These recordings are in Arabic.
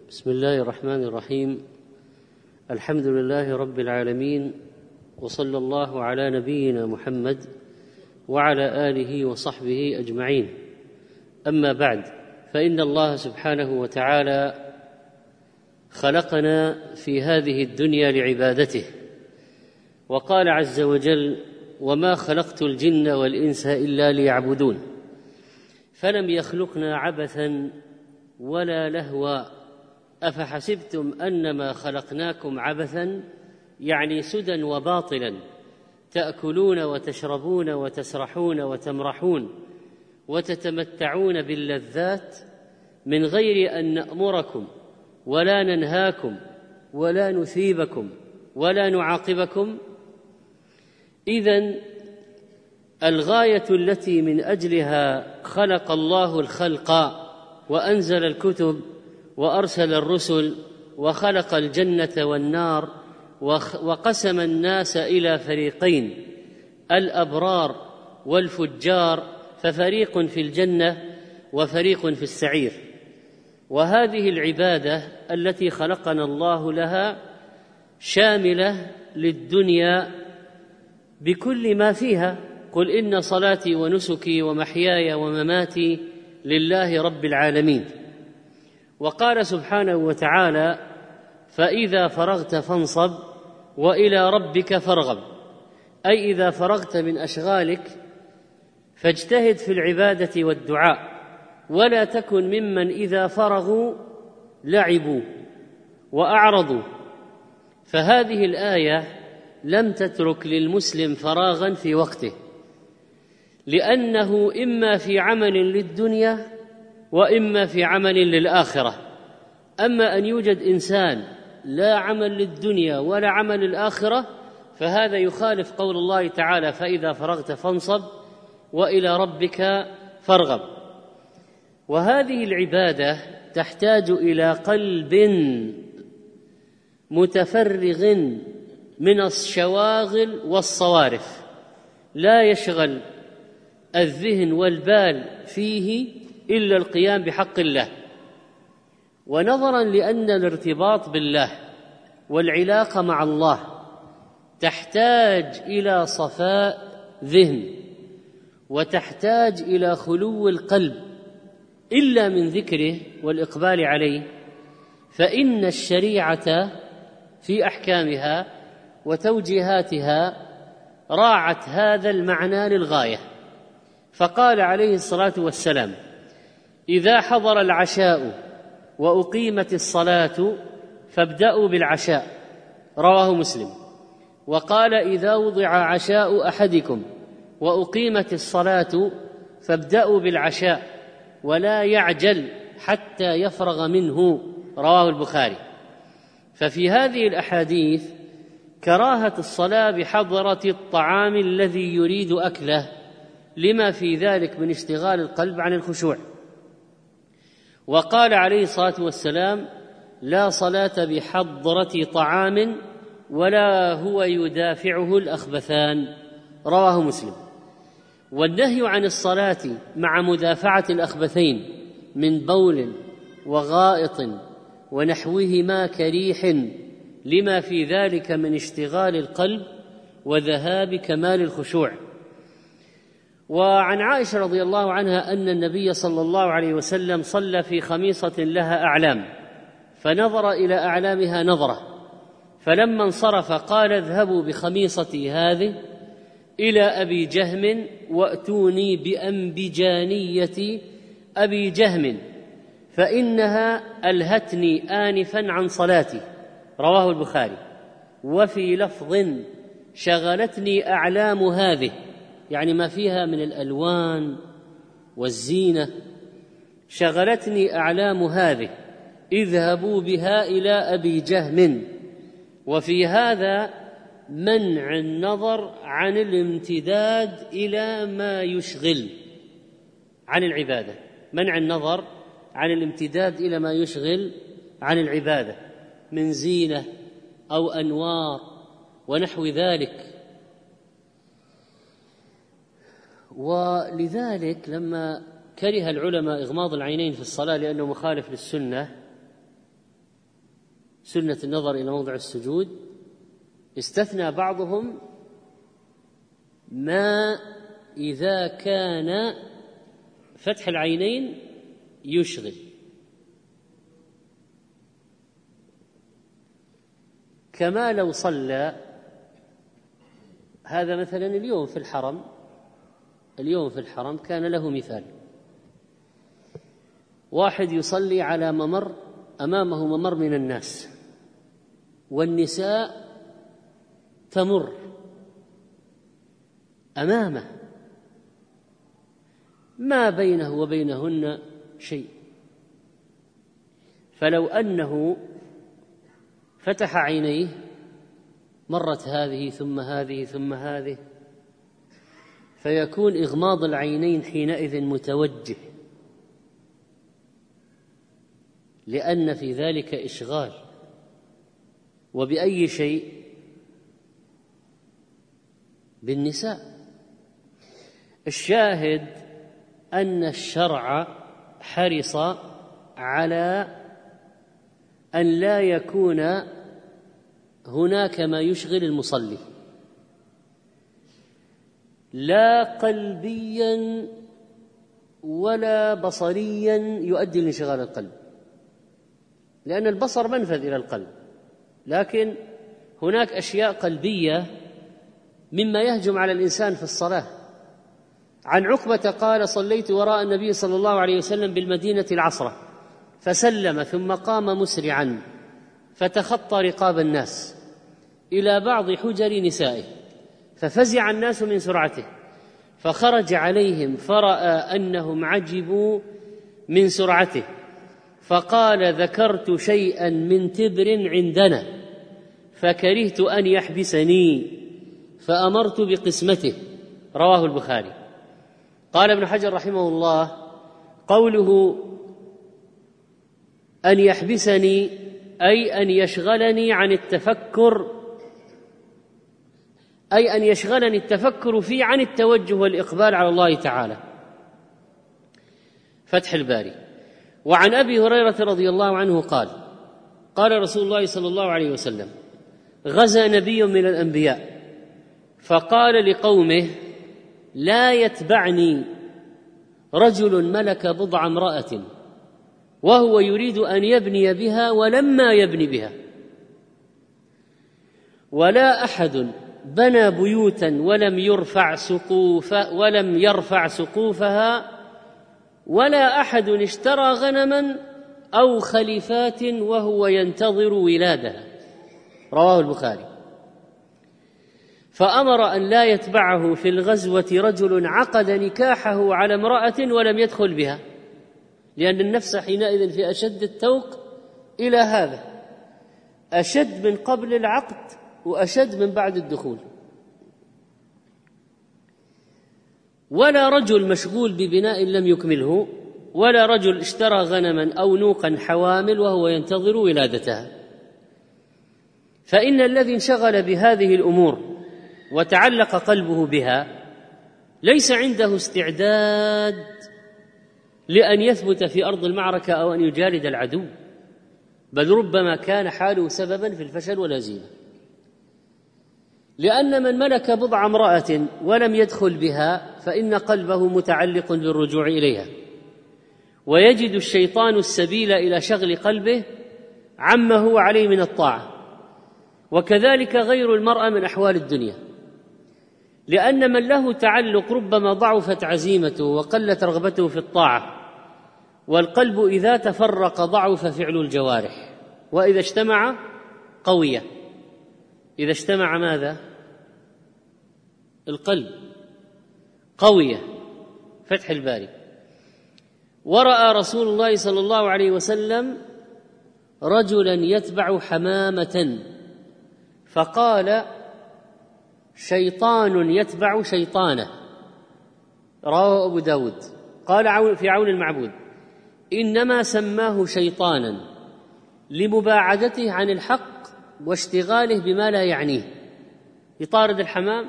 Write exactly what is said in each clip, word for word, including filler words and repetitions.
بسم الله الرحمن الرحيم. الحمد لله رب العالمين، وصلى الله على نبينا محمد وعلى آله وصحبه أجمعين. أما بعد، فإن الله سبحانه وتعالى خلقنا في هذه الدنيا لعبادته، وقال عز وجل: وما خلقت الجن والإنس إلا ليعبدون. فلم يخلقنا عبثا ولا لهوا، أفحسبتم أنما خلقناكم عبثا، يعني سدى وباطلا، تأكلون وتشربون وتسرحون وتمرحون وتتمتعون باللذات من غير أن نأمركم ولا ننهاكم ولا نثيبكم ولا نعاقبكم. إذن الغاية التي من أجلها خلق الله الخلق وأنزل الكتب وأرسل الرسل وخلق الجنة والنار وقسم الناس إلى فريقين: الأبرار والفجار، ففريق في الجنة وفريق في السعير. وهذه العبادة التي خلقنا الله لها شاملة للدنيا بكل ما فيها. قل إن صلاتي ونسكي ومحياي ومماتي لله رب العالمين. وقال سبحانه وتعالى: فإذا فرغت فانصب وإلى ربك فارغب، أي إذا فرغت من أشغالك فاجتهد في العبادة والدعاء، ولا تكن ممن إذا فرغوا لعبوا وأعرضوا. فهذه الآية لم تترك للمسلم فراغا في وقته، لأنه إما في عمل للدنيا وإما في عمل للآخرة. أما أن يوجد إنسان لا عمل للدنيا ولا عمل للآخرة، فهذا يخالف قول الله تعالى: فإذا فرغت فانصب وإلى ربك فارغب. وهذه العبادة تحتاج إلى قلب متفرغ من الشواغل والصوارف، لا يشغل الذهن والبال فيه إلا القيام بحق الله. ونظرا لأن الارتباط بالله والعلاقة مع الله تحتاج إلى صفاء ذهن، وتحتاج إلى خلو القلب إلا من ذكره والإقبال عليه، فإن الشريعة في أحكامها وتوجيهاتها راعت هذا المعنى للغاية. فقال عليه الصلاة والسلام: إذا حضر العشاء وأقيمت الصلاة فابدأوا بالعشاء، رواه مسلم. وقال: إذا وضع عشاء أحدكم وأقيمت الصلاة فابدأوا بالعشاء ولا يعجل حتى يفرغ منه، رواه البخاري. ففي هذه الأحاديث كراهة الصلاة بحضرة الطعام الذي يريد أكله، لما في ذلك من اشتغال القلب عن الخشوع. وقال عليه الصلاة والسلام: لا صلاة بحضرة طعام ولا هو يدافعه الأخبثان، رواه مسلم. والنهي عن الصلاة مع مدافعة الأخبثين من بول وغائط ونحوهما كريح، لما في ذلك من اشتغال القلب وذهاب كمال الخشوع. وعن عائشة رضي الله عنها أن النبي صلى الله عليه وسلم صلى في خميصة لها أعلام، فنظر إلى أعلامها نظرة، فلما انصرف قال: اذهبوا بخميصتي هذه إلى أبي جهم وأتوني بأنبجانية أبي جهم فإنها ألهتني آنفا عن صلاتي، رواه البخاري. وفي لفظ: شغلتني أعلام هذه، يعني ما فيها من الألوان والزينة، شغلتني أعلام هذه، اذهبوا بها إلى أبي جهم. وفي هذا منع النظر عن الامتداد إلى ما يشغل عن العبادة، منع النظر عن الامتداد إلى ما يشغل عن العبادة من زينة أو أنوار ونحو ذلك. ولذلك لما كره العلماء إغماض العينين في الصلاة لأنه مخالف للسنة، سنة النظر إلى موضع السجود، استثنى بعضهم ما إذا كان فتح العينين يشغل، كما لو صلى هذا مثلا اليوم في الحرم، اليوم في الحرم كان له مثال، واحد يصلي على ممر أمامه ممر من الناس والنساء تمر أمامه ما بينه وبينهن شيء، فلو أنه فتح عينيه مرت هذه ثم هذه ثم هذه، فيكون إغماض العينين حينئذ متوجه، لأن في ذلك إشغال. وبأي شيء؟ بالنساء. الشاهد أن الشرع حرص على أن لا يكون هناك ما يشغل المصلي، لا قلبيا ولا بصريا يؤدي لانشغال القلب، لأن البصر منفذ إلى القلب، لكن هناك أشياء قلبية مما يهجم على الإنسان في الصلاة. عن عقبة قال: صليت وراء النبي صلى الله عليه وسلم بالمدينة العصر فسلم ثم قام مسرعا فتخطى رقاب الناس إلى بعض حجر نسائه، ففزع الناس من سرعته، فخرج عليهم فرأى أنهم عجبوا من سرعته، فقال: ذكرت شيئا من تبر عندنا فكرهت أن يحبسني فأمرت بقسمته. رواه البخاري. قال ابن حجر رحمه الله: قوله أن يحبسني أي أن يشغلني عن التفكر، أي أن يشغلني التفكر فيه عن التوجه والإقبال على الله تعالى. فتح الباري. وعن أبي هريرة رضي الله عنه قال: قال رسول الله صلى الله عليه وسلم: غزا نبي من الأنبياء فقال لقومه: لا يتبعني رجل ملك بضع امرأة وهو يريد أن يبني بها ولما يبني بها، ولا أحد بنى بيوتا ولم يرفع سقوف ولم يرفع سقوفها، ولا أحد اشترى غنما أو خليفات وهو ينتظر ولادها. رواه البخاري. فأمر أن لا يتبعه في الغزوة رجل عقد نكاحه على امرأة ولم يدخل بها، لأن النفس حينئذ في أشد التوق إلى هذا، أشد من قبل العقد وأشد من بعد الدخول. ولا رجل مشغول ببناء لم يكمله، ولا رجل اشترى غنما أو نوقا حوامل وهو ينتظر ولادتها. فإن الذي انشغل بهذه الأمور وتعلق قلبه بها ليس عنده استعداد لأن يثبت في أرض المعركة أو أن يجارد العدو، بل ربما كان حاله سببا في الفشل والهزيمة. لأن من ملك بضع امرأة ولم يدخل بها فإن قلبه متعلق بالرجوع إليها، ويجد الشيطان السبيل إلى شغل قلبه عما هو عليه من الطاعة. وكذلك غير المرأة من أحوال الدنيا، لأن من له تعلق ربما ضعفت عزيمته وقلت رغبته في الطاعة، والقلب إذا تفرق ضعف فعل الجوارح، وإذا اجتمع قوية. إذا اجتمع ماذا؟ القلب قوية. فتح الباري. ورأى رسول الله صلى الله عليه وسلم رجلا يتبع حمامة فقال: شيطان يتبع شيطانه. رواه أبو داود. قال في عون المعبود: إنما سماه شيطانا لمباعدته عن الحق واشتغاله بما لا يعنيه. يطارد الحمام،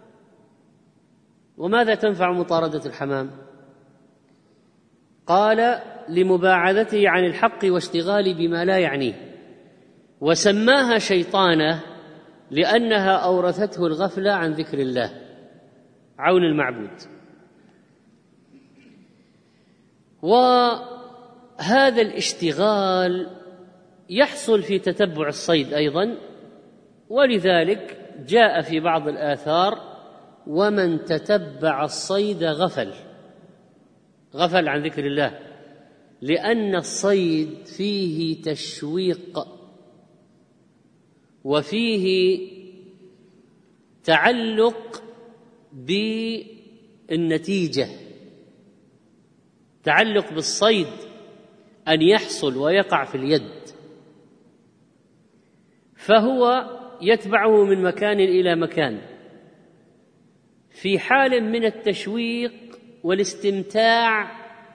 وماذا تنفع مطاردة الحمام؟ قال: لمباعدته عن الحق واشتغاله بما لا يعنيه. وسماها شيطانة لأنها أورثته الغفلة عن ذكر الله، عون المعبود. وهذا الاشتغال يحصل في تتبع الصيد أيضا، ولذلك جاء في بعض الآثار: ومن تتبع الصيد غفل غفل عن ذكر الله، لأن الصيد فيه تشويق وفيه تعلق بالنتيجة، تعلق بالصيد أن يحصل ويقع في اليد، فهو يتبعه من مكان إلى مكان في حال من التشويق والاستمتاع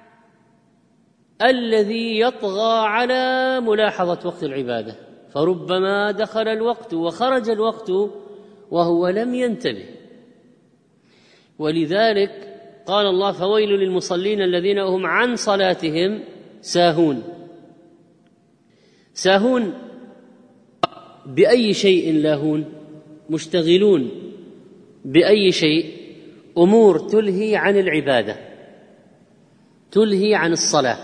الذي يطغى على ملاحظة وقت العبادة، فربما دخل الوقت وخرج الوقت وهو لم ينتبه. ولذلك قال الله: فويل للمصلين الذين هم عن صلاتهم ساهون. ساهون بأي شيء لاهون؟ مشتغلون بأي شيء؟ أمور تلهي عن العبادة، تلهي عن الصلاة.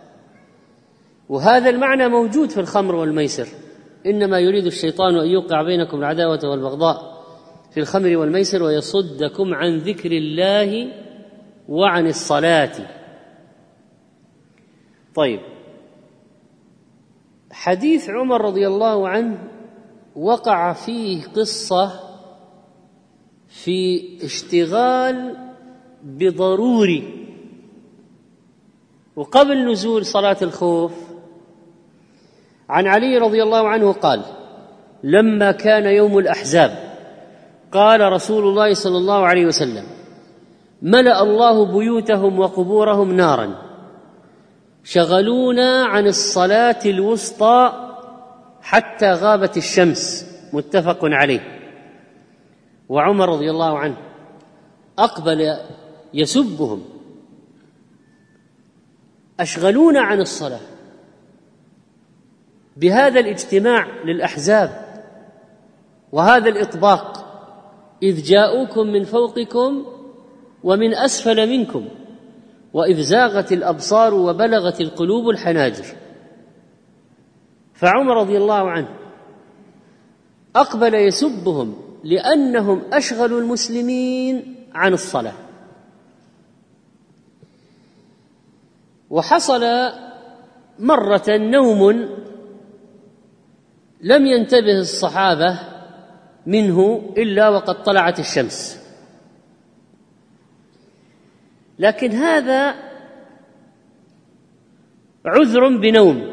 وهذا المعنى موجود في الخمر والميسر: إنما يريد الشيطان أن يوقع بينكم العداوة والبغضاء في الخمر والميسر ويصدكم عن ذكر الله وعن الصلاة. طيب، حديث عمر رضي الله عنه وقع فيه قصة في اشتغال بضروري، وقبل نزول صلاة الخوف عن علي رضي الله عنه قال: لما كان يوم الأحزاب قال رسول الله صلى الله عليه وسلم: ملأ الله بيوتهم وقبورهم نارا، شغلونا عن الصلاة الوسطى حتى غابت الشمس. متفق عليه. وعمر رضي الله عنه أقبل يسبهم: أشغلونا عن الصلاة. بهذا الاجتماع للأحزاب وهذا الإطباق، إذ جاءوكم من فوقكم ومن أسفل منكم وإذ زاغت الأبصار وبلغت القلوب الحناجر. فعمر رضي الله عنه أقبل يسبهم لأنهم أشغلوا المسلمين عن الصلاة. وحصل مرة نوم لم ينتبه الصحابة منه إلا وقد طلعت الشمس، لكن هذا عذر بنوم،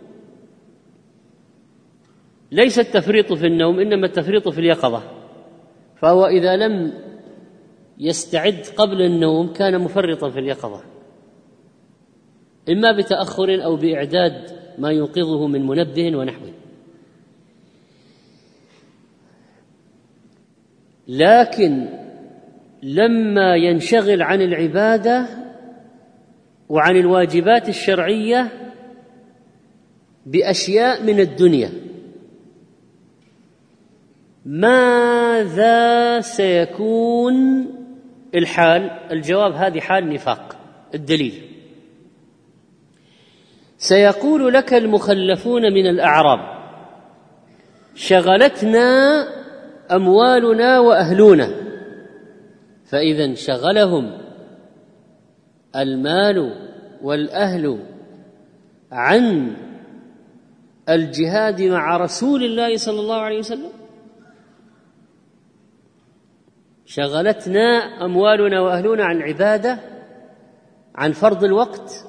ليس التفريط في النوم، إنما التفريط في اليقظة. فهو إذا لم يستعد قبل النوم كان مفرطا في اليقظة، إما بتأخر أو بإعداد ما يوقظه من منبه ونحوه. لكن لما ينشغل عن العبادة وعن الواجبات الشرعية بأشياء من الدنيا، ماذا سيكون الحال؟ الجواب: هذه حال نفاق. الدليل: سيقول لك المخلفون من الأعراب: شغلتنا أموالنا وأهلنا. فإذا انشغلهم المال والأهل عن الجهاد مع رسول الله صلى الله عليه وسلم. شغلتنا أموالنا وأهلنا عن العبادة، عن فرض الوقت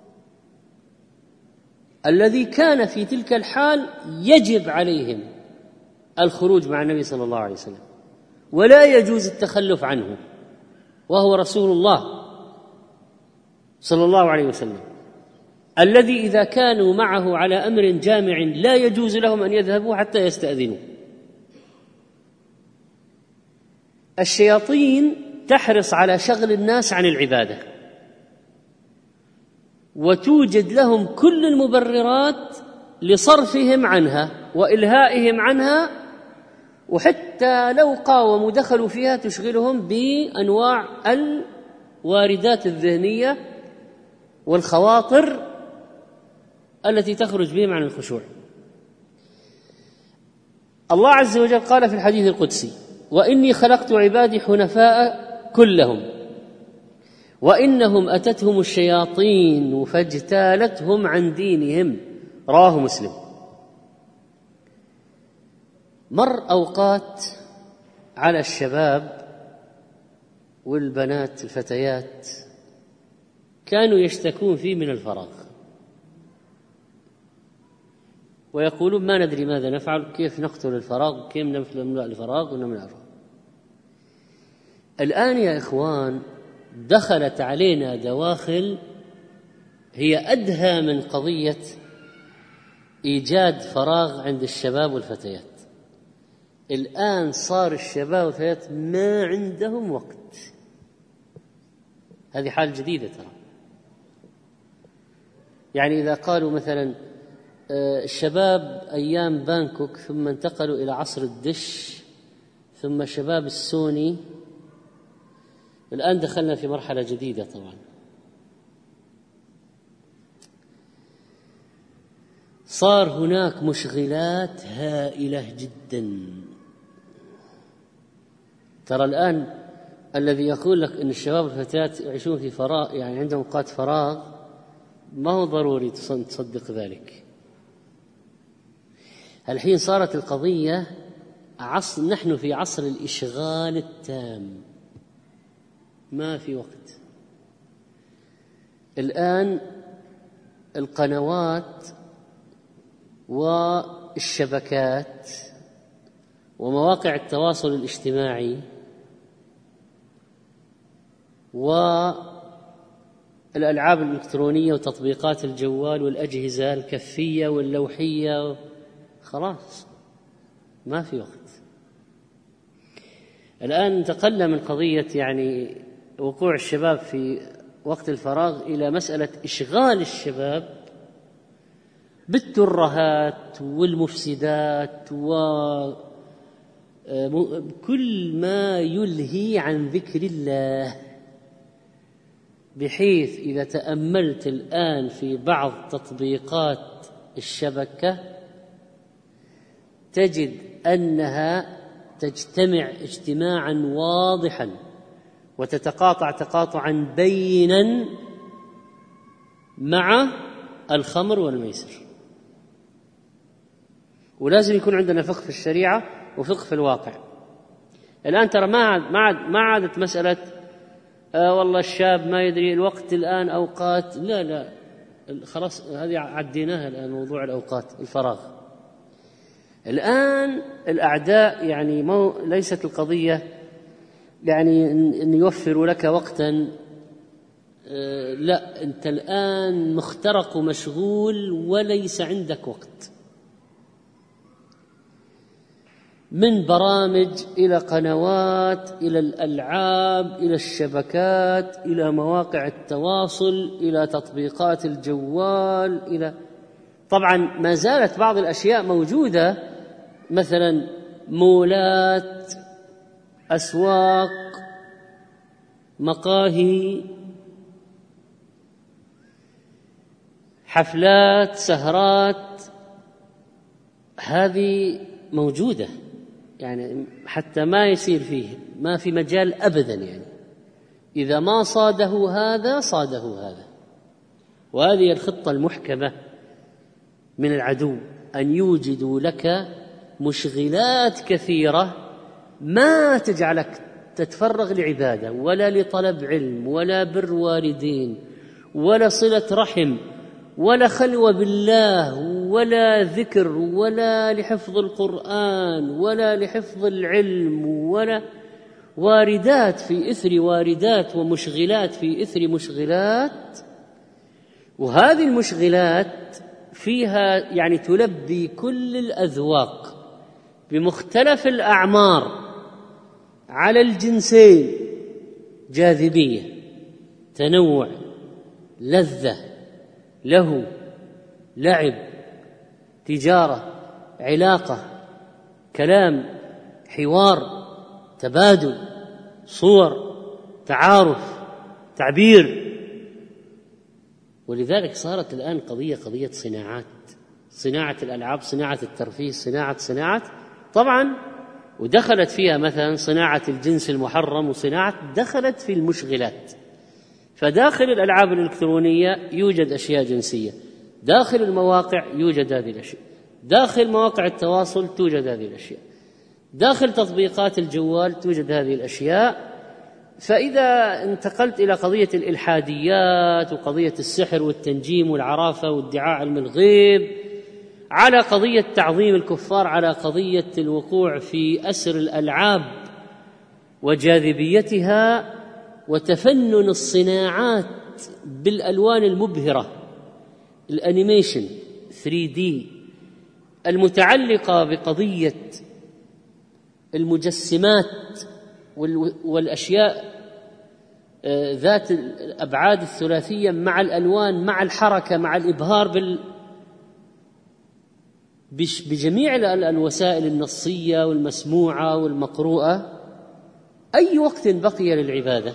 الذي كان في تلك الحال يجب عليهم الخروج مع النبي صلى الله عليه وسلم ولا يجوز التخلف عنه، وهو رسول الله صلى الله عليه وسلم الذي إذا كانوا معه على أمر جامع لا يجوز لهم أن يذهبوا حتى يستأذنوا. الشياطين تحرص على شغل الناس عن العبادة، وتوجد لهم كل المبررات لصرفهم عنها وإلهائهم عنها، وحتى لو قاوموا دخلوا فيها تشغلهم بأنواع الواردات الذهنية والخواطر التي تخرج بهم عن الخشوع. الله عز وجل قال في الحديث القدسي: وإني خلقت عبادي حنفاء كلهم وإنهم أتتهم الشياطين فاجتالتهم عن دينهم. رواه مسلم. مر أوقات على الشباب والبنات الفتيات كانوا يشتكون فيه من الفراغ، ويقولون: ما ندري ماذا نفعل، كيف نقتل الفراغ، كيف نملأ الفراغ ونملأ الفراغ. الآن يا إخوان دخلت علينا دواخل هي أدهى من قضية إيجاد فراغ عند الشباب والفتيات. الآن صار الشباب والفتيات ما عندهم وقت. هذه حال جديدة ترى. يعني إذا قالوا مثلا الشباب أيام بانكوك ثم انتقلوا إلى عصر الدش ثم شباب السوني، الآن دخلنا في مرحلة جديدة طبعا. صار هناك مشغلات هائلة جدا. ترى الآن الذي يقول لك أن الشباب والفتيات يعيشون في فراغ، يعني عندهم أوقات فراغ، ما هو ضروري تصدق ذلك. الحين صارت القضية عصر، نحن في عصر الإشغال التام، ما في وقت. الآن القنوات والشبكات ومواقع التواصل الاجتماعي والألعاب الإلكترونية وتطبيقات الجوال والأجهزة الكفية واللوحية، خلاص ما في وقت. الآن انتقلنا من قضية يعني وقوع الشباب في وقت الفراغ إلى مسألة إشغال الشباب بالترهات والمفسدات وكل ما يلهي عن ذكر الله، بحيث إذا تأملت الآن في بعض تطبيقات الشبكة تجد أنها تجتمع اجتماعا واضحا وتتقاطع تقاطعا بينا مع الخمر والميسر. ولازم يكون عندنا فقه في الشريعة وفقه في الواقع. الآن ترى ما ما عادت مسألة آه والله الشاب ما يدري الوقت الآن أوقات، لا لا خلاص هذه عديناها الآن، موضوع الأوقات الفراغ. الآن الأعداء يعني مو ليست القضية يعني أن يوفروا لك وقتا، آه لا، أنت الآن مخترق ومشغول وليس عندك وقت، من برامج إلى قنوات إلى الألعاب إلى الشبكات إلى مواقع التواصل إلى تطبيقات الجوال إلى طبعا ما زالت بعض الأشياء موجودة، مثلا مولات، أسواق، مقاهي، حفلات، سهرات، هذه موجودة، يعني حتى ما يصير فيه ما في مجال أبدا، يعني إذا ما صاده هذا صاده هذا. وهذه الخطة المحكمة من العدو، أن يوجدوا لك مشغلات كثيرة ما تجعلك تتفرغ لعبادة ولا لطلب علم ولا بر والدين ولا صلة رحم ولا خلوة بالله ولا ذكر ولا لحفظ القرآن ولا لحفظ العلم، ولا واردات في إثر واردات ومشغلات في إثر مشغلات. وهذه المشغلات فيها يعني تلبي كل الأذواق بمختلف الأعمار على الجنسين، جاذبية، تنوع، لذة، له، لعب، تجارة، علاقة، كلام، حوار، تبادل، صور، تعارف، تعبير. ولذلك صارت الآن قضية قضية صناعات، صناعة الألعاب، صناعة الترفيه، صناعة صناعة طبعا، ودخلت فيها مثلا صناعة الجنس المحرم، وصناعة دخلت في المشغلات. فداخل الألعاب الإلكترونية يوجد أشياء جنسية، داخل المواقع يوجد هذه الأشياء، داخل مواقع التواصل توجد هذه الأشياء، داخل تطبيقات الجوال توجد هذه الأشياء. فإذا انتقلت إلى قضية الإلحاديات وقضية السحر والتنجيم والعرافة وادعاء علم الغيب، على قضية تعظيم الكفار، على قضية الوقوع في أسر الألعاب وجاذبيتها وتفنن الصناعات بالألوان المبهرة، الأنيميشن ثري دي المتعلقة بقضية المجسمات والأشياء ذات الأبعاد الثلاثية مع الألوان مع الحركة مع الإبهار بال بجميع الوسائل النصية والمسموعة والمقروءة. أي وقت بقي للعبادة؟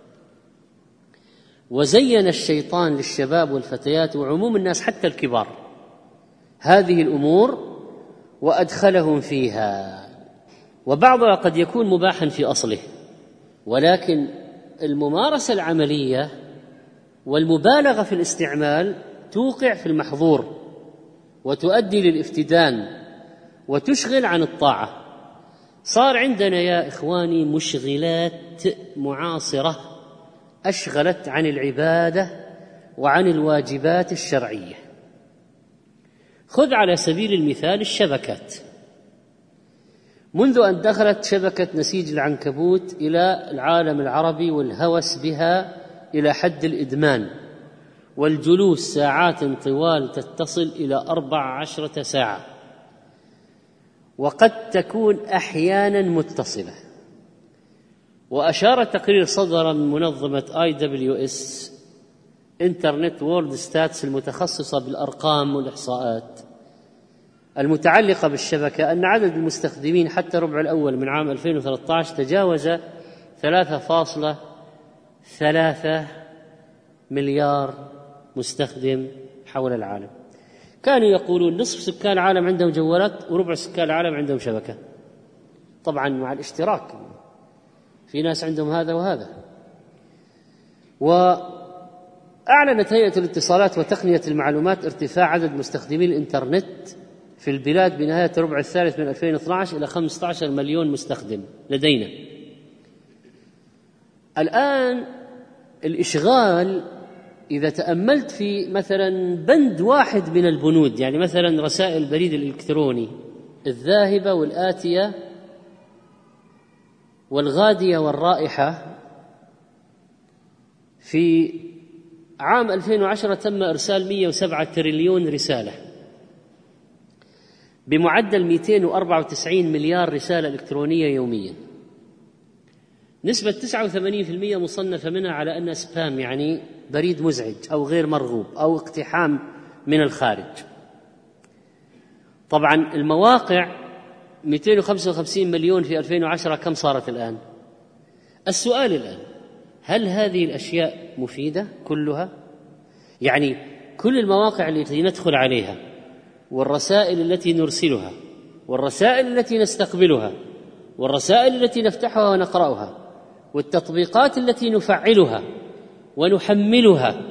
وزين الشيطان للشباب والفتيات وعموم الناس حتى الكبار هذه الأمور وأدخلهم فيها، وبعضها قد يكون مباحا في أصله، ولكن الممارسة العملية والمبالغة في الاستعمال توقع في المحظور وتؤدي للافتدان وتشغل عن الطاعة. صار عندنا يا إخواني مشغلات معاصرة أشغلت عن العبادة وعن الواجبات الشرعية. خذ على سبيل المثال الشبكات. منذ أن دخلت شبكة نسيج العنكبوت إلى العالم العربي والهوس بها إلى حد الإدمان والجلوس ساعات طوال تصل إلى أربع عشرة ساعة، وقد تكون أحيانا متصلة. وأشار التقرير صدر من منظمة آي دبليو إس إنترنت وورلد ستاتس المتخصصة بالأرقام والإحصاءات المتعلقة بالشبكة أن عدد المستخدمين حتى ربع الأول من عام ألفين وثلاثة عشر تجاوز ثلاثة فاصلة ثلاثة مليار مستخدم حول العالم. كانوا يقولون نصف سكان العالم عندهم جوالات وربع سكان العالم عندهم شبكة، طبعا مع الاشتراك، في ناس عندهم هذا وهذا. وأعلنت هيئة الاتصالات وتقنية المعلومات ارتفاع عدد مستخدمي الإنترنت في البلاد بنهاية الربع الثالث من ألفين واثني عشر إلى خمسة عشر مليون مستخدم لدينا. الآن الإشغال إذا تأملت في مثلا بند واحد من البنود، يعني مثلا رسائل البريد الإلكتروني الذاهبة والآتية والغادية والرائحة، في عام ألفين وعشرة تم إرسال مئة وسبعة تريليون رسالة بمعدل مئتين وأربعة وتسعين مليار رسالة إلكترونية يوميا. نسبة تسعة وثمانين بالمئة مصنفة منها على أنها سبام، يعني بريد مزعج أو غير مرغوب أو اقتحام من الخارج. طبعا المواقع مئتين وخمسة وخمسين مليون في ألفين وعشرة، كم صارت الآن؟ السؤال الآن، هل هذه الأشياء مفيدة كلها؟ يعني كل المواقع التي ندخل عليها والرسائل التي نرسلها والرسائل التي نستقبلها والرسائل التي نفتحها ونقرأها والتطبيقات التي نفعلها ونحملها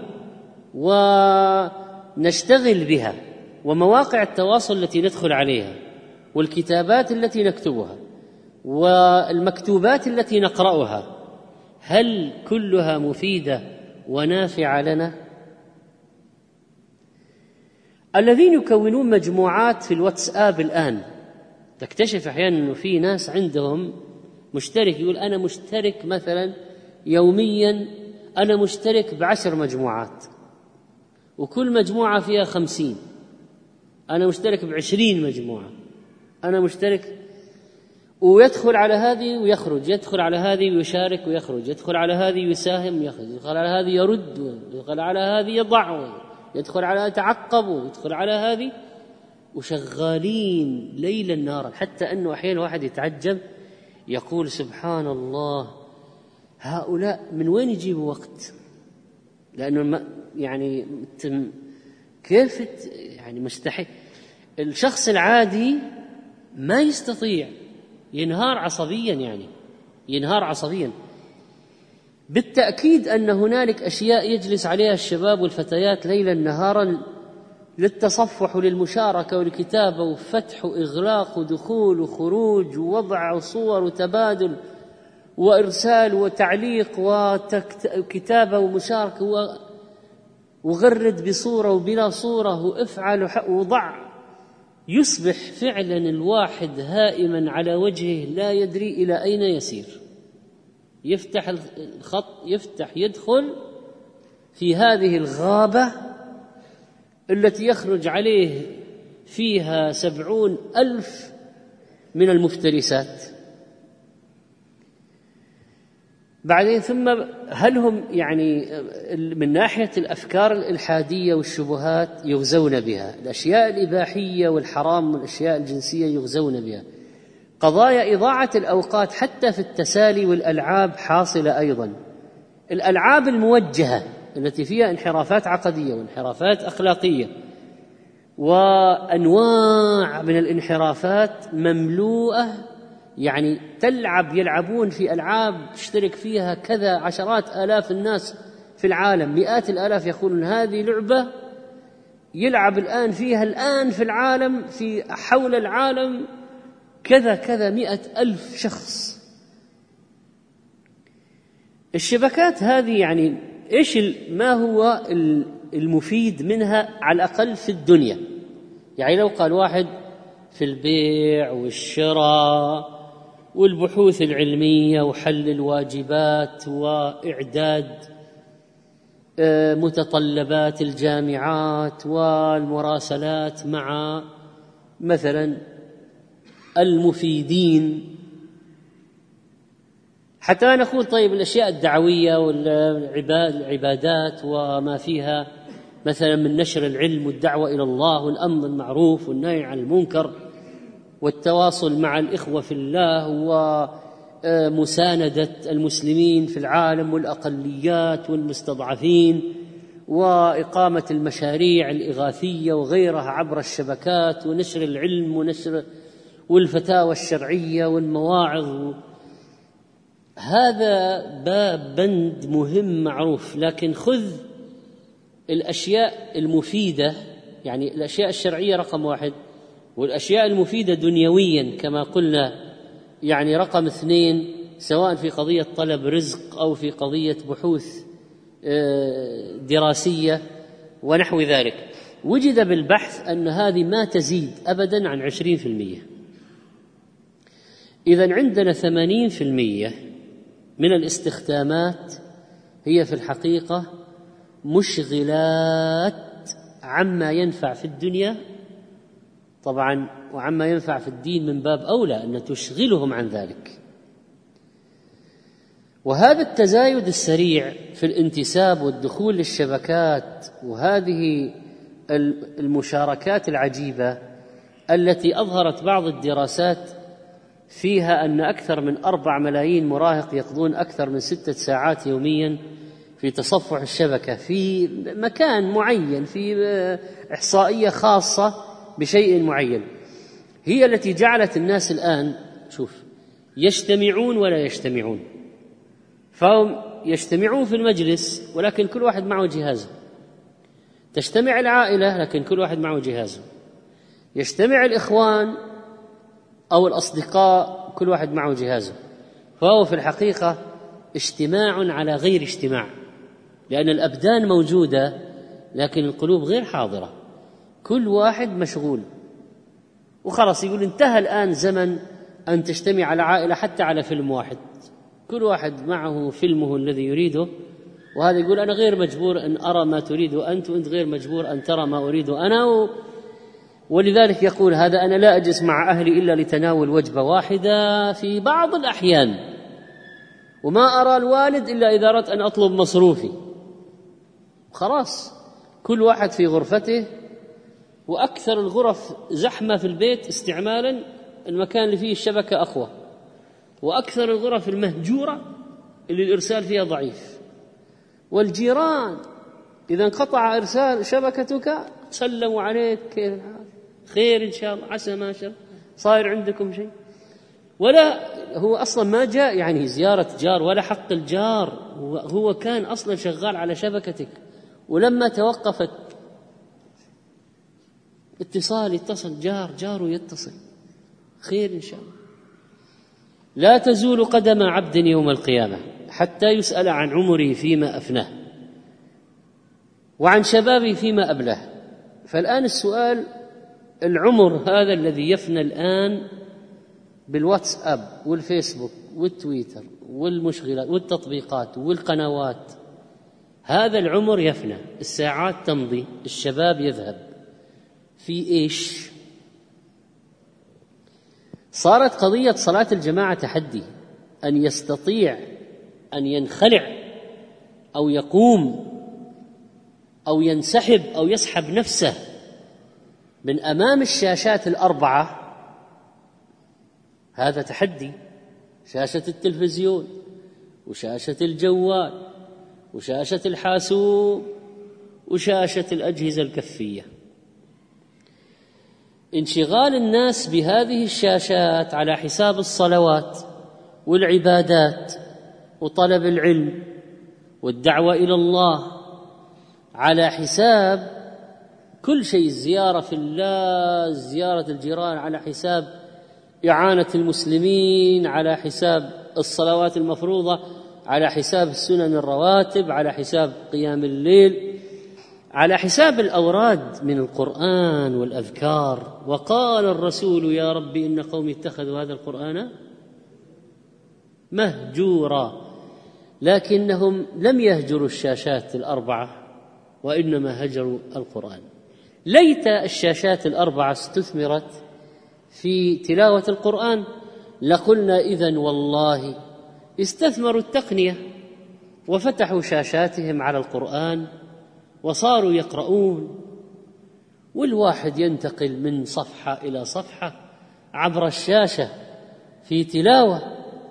ونشتغل بها ومواقع التواصل التي ندخل عليها والكتابات التي نكتبها والمكتوبات التي نقرأها، هل كلها مفيدة ونافعة لنا؟ الذين يكونون مجموعات في الواتساب الآن تكتشف أحيانا أنه في ناس عندهم مشترك، يقول أنا مشترك مثلا يوميا، أنا مشترك بعشر مجموعات وكل مجموعة فيها خمسين، أنا مشترك بعشرين مجموعة، أنا مشترك، ويدخل على هذه ويخرج، يدخل على هذه ويشارك ويخرج، يدخل على هذه ويساهم ويخرج، يدخل على هذه يرد، يدخل على هذه يضع، يدخل على هذه يتعقب، يدخل على هذه، وشغالين ليلا نهارا، حتى أنه أحيانا واحد يتعجب يقول سبحان الله هؤلاء من وين يجيبوا وقت؟ لأنه يعني كيف يعني مستحيل. الشخص العادي ما يستطيع، ينهار عصبيا، يعني ينهار عصبيا. بالتأكيد أن هنالك أشياء يجلس عليها الشباب والفتيات ليلا نهارا للتصفح وللمشاركة والكتابة وفتح وإغلاق ودخول وخروج ووضع وصور وتبادل وإرسال وتعليق وكتابة ومشاركة وغرد بصورة وبلا صورة وافعل وضع. يصبح فعلا الواحد هائما على وجهه لا يدري إلى أين يسير. يفتح الخط، يفتح، يدخل في هذه الغابة التي يخرج عليه فيها سبعون ألف من المفترسات. بعدين ثم هل هم يعني من ناحية الأفكار الإلحادية والشبهات يغزون بها، الأشياء الإباحية والحرام والأشياء الجنسية يغزون بها، قضايا إضاعة الأوقات حتى في التسالي والألعاب حاصلة أيضا، الألعاب الموجهة التي فيها انحرافات عقدية وانحرافات أخلاقية وأنواع من الانحرافات مملوءة، يعني تلعب يلعبون في ألعاب تشترك فيها كذا عشرات آلاف الناس في العالم، مئات الآلاف يقولون هذه لعبة يلعب الآن فيها الآن في العالم، في حول العالم كذا كذا مئة ألف شخص. الشبكات هذه يعني إيش ما هو المفيد منها على الأقل في الدنيا؟ يعني لو قال واحد في البيع والشراء والبحوث العلمية وحل الواجبات وإعداد متطلبات الجامعات والمراسلات مع مثلا المفيدين، حتى لا نقول طيب الأشياء الدعوية والعبادات وما فيها مثلا من نشر العلم والدعوة إلى الله والأمر بالمعروف والنهي عن المنكر والتواصل مع الإخوة في الله ومساندة المسلمين في العالم والأقليات والمستضعفين وإقامة المشاريع الإغاثية وغيرها عبر الشبكات ونشر العلم ونشر والفتاوى الشرعية والمواعظ. هذا باب بند مهم معروف، لكن خذ الأشياء المفيدة، يعني الأشياء الشرعية رقم واحد، والأشياء المفيدة دنيويا كما قلنا يعني رقم اثنين، سواء في قضية طلب رزق أو في قضية بحوث دراسية ونحو ذلك. وجد بالبحث أن هذه ما تزيد أبدا عن عشرين في المية. إذن عندنا ثمانين في المية من الاستخدامات هي في الحقيقة مشغلات عما ينفع في الدنيا طبعا، وعما ينفع في الدين من باب أولى أن تشغلهم عن ذلك. وهذا التزايد السريع في الانتساب والدخول للشبكات وهذه المشاركات العجيبة التي أظهرت بعض الدراسات فيها أن أكثر من أربع ملايين مراهق يقضون أكثر من ستة ساعات يوميا في تصفح الشبكة في مكان معين، في إحصائية خاصة بشيء معين، هي التي جعلت الناس الآن شوف يجتمعون ولا يجتمعون. فهم يجتمعون في المجلس ولكن كل واحد معه جهازه، تجتمع العائلة لكن كل واحد معه جهازه، يجتمع الإخوان أو الأصدقاء كل واحد معه جهازه. فهو في الحقيقة اجتماع على غير اجتماع، لأن الأبدان موجودة لكن القلوب غير حاضرة، كل واحد مشغول. وخلاص يقول انتهى الآن زمن أن تجتمع على عائلة حتى على فيلم واحد، كل واحد معه فيلمه الذي يريده، وهذا يقول أنا غير مجبور أن أرى ما تريد أنت، وأنت غير مجبور أن ترى ما أريد أنا. و... ولذلك يقول هذا أنا لا أجلس مع أهلي إلا لتناول وجبة واحدة في بعض الأحيان، وما أرى الوالد إلا إذا أردت أن أطلب مصروفي. خلاص كل واحد في غرفته وأكثر الغرف زحمة في البيت استعمالا المكان اللي فيه الشبكة أقوى، وأكثر الغرف المهجورة اللي الإرسال فيها ضعيف. والجيران إذا انقطع إرسال شبكتك سلموا عليك، كيف الحال؟ خير إن شاء الله، عسى ما شاء صاير عندكم شيء؟ ولا هو أصلا ما جاء يعني زيارة جار ولا حق الجار، هو كان أصلا شغال على شبكتك، ولما توقفت اتصال يتصل جار جاره يتصل، خير إن شاء الله. لا تزول قدم عبد يوم القيامة حتى يسأل عن عمره فيما أفناه وعن شبابه فيما أبلاه. فالآن السؤال، العمر هذا الذي يفنى الآن بالواتساب والفيسبوك والتويتر والمشغلات والتطبيقات والقنوات، هذا العمر يفنى، الساعات تمضي، الشباب يذهب في إيش؟ صارت قضية صلاة الجماعة تحدي، أن يستطيع أن ينخلع أو يقوم أو ينسحب أو يسحب نفسه من أمام الشاشات الأربعة، هذا تحدي. شاشة التلفزيون وشاشة الجوال وشاشة الحاسوب وشاشة الأجهزة الكفية. انشغال الناس بهذه الشاشات على حساب الصلوات والعبادات وطلب العلم والدعوة إلى الله، على حساب كل شيء، الزيارة في الله، زيارة الجيران، على حساب إعانة المسلمين، على حساب الصلوات المفروضة، على حساب السنن الرواتب، على حساب قيام الليل، على حساب الأوراد من القرآن والأذكار. وقال الرسول يا رب إن قومي اتخذوا هذا القرآن مهجورا، لكنهم لم يهجروا الشاشات الأربعة وإنما هجروا القرآن. ليت الشاشات الأربعة استثمرت في تلاوة القرآن، لقلنا إذن والله استثمروا التقنية وفتحوا شاشاتهم على القرآن وصاروا يقرؤون، والواحد ينتقل من صفحة إلى صفحة عبر الشاشة في تلاوة.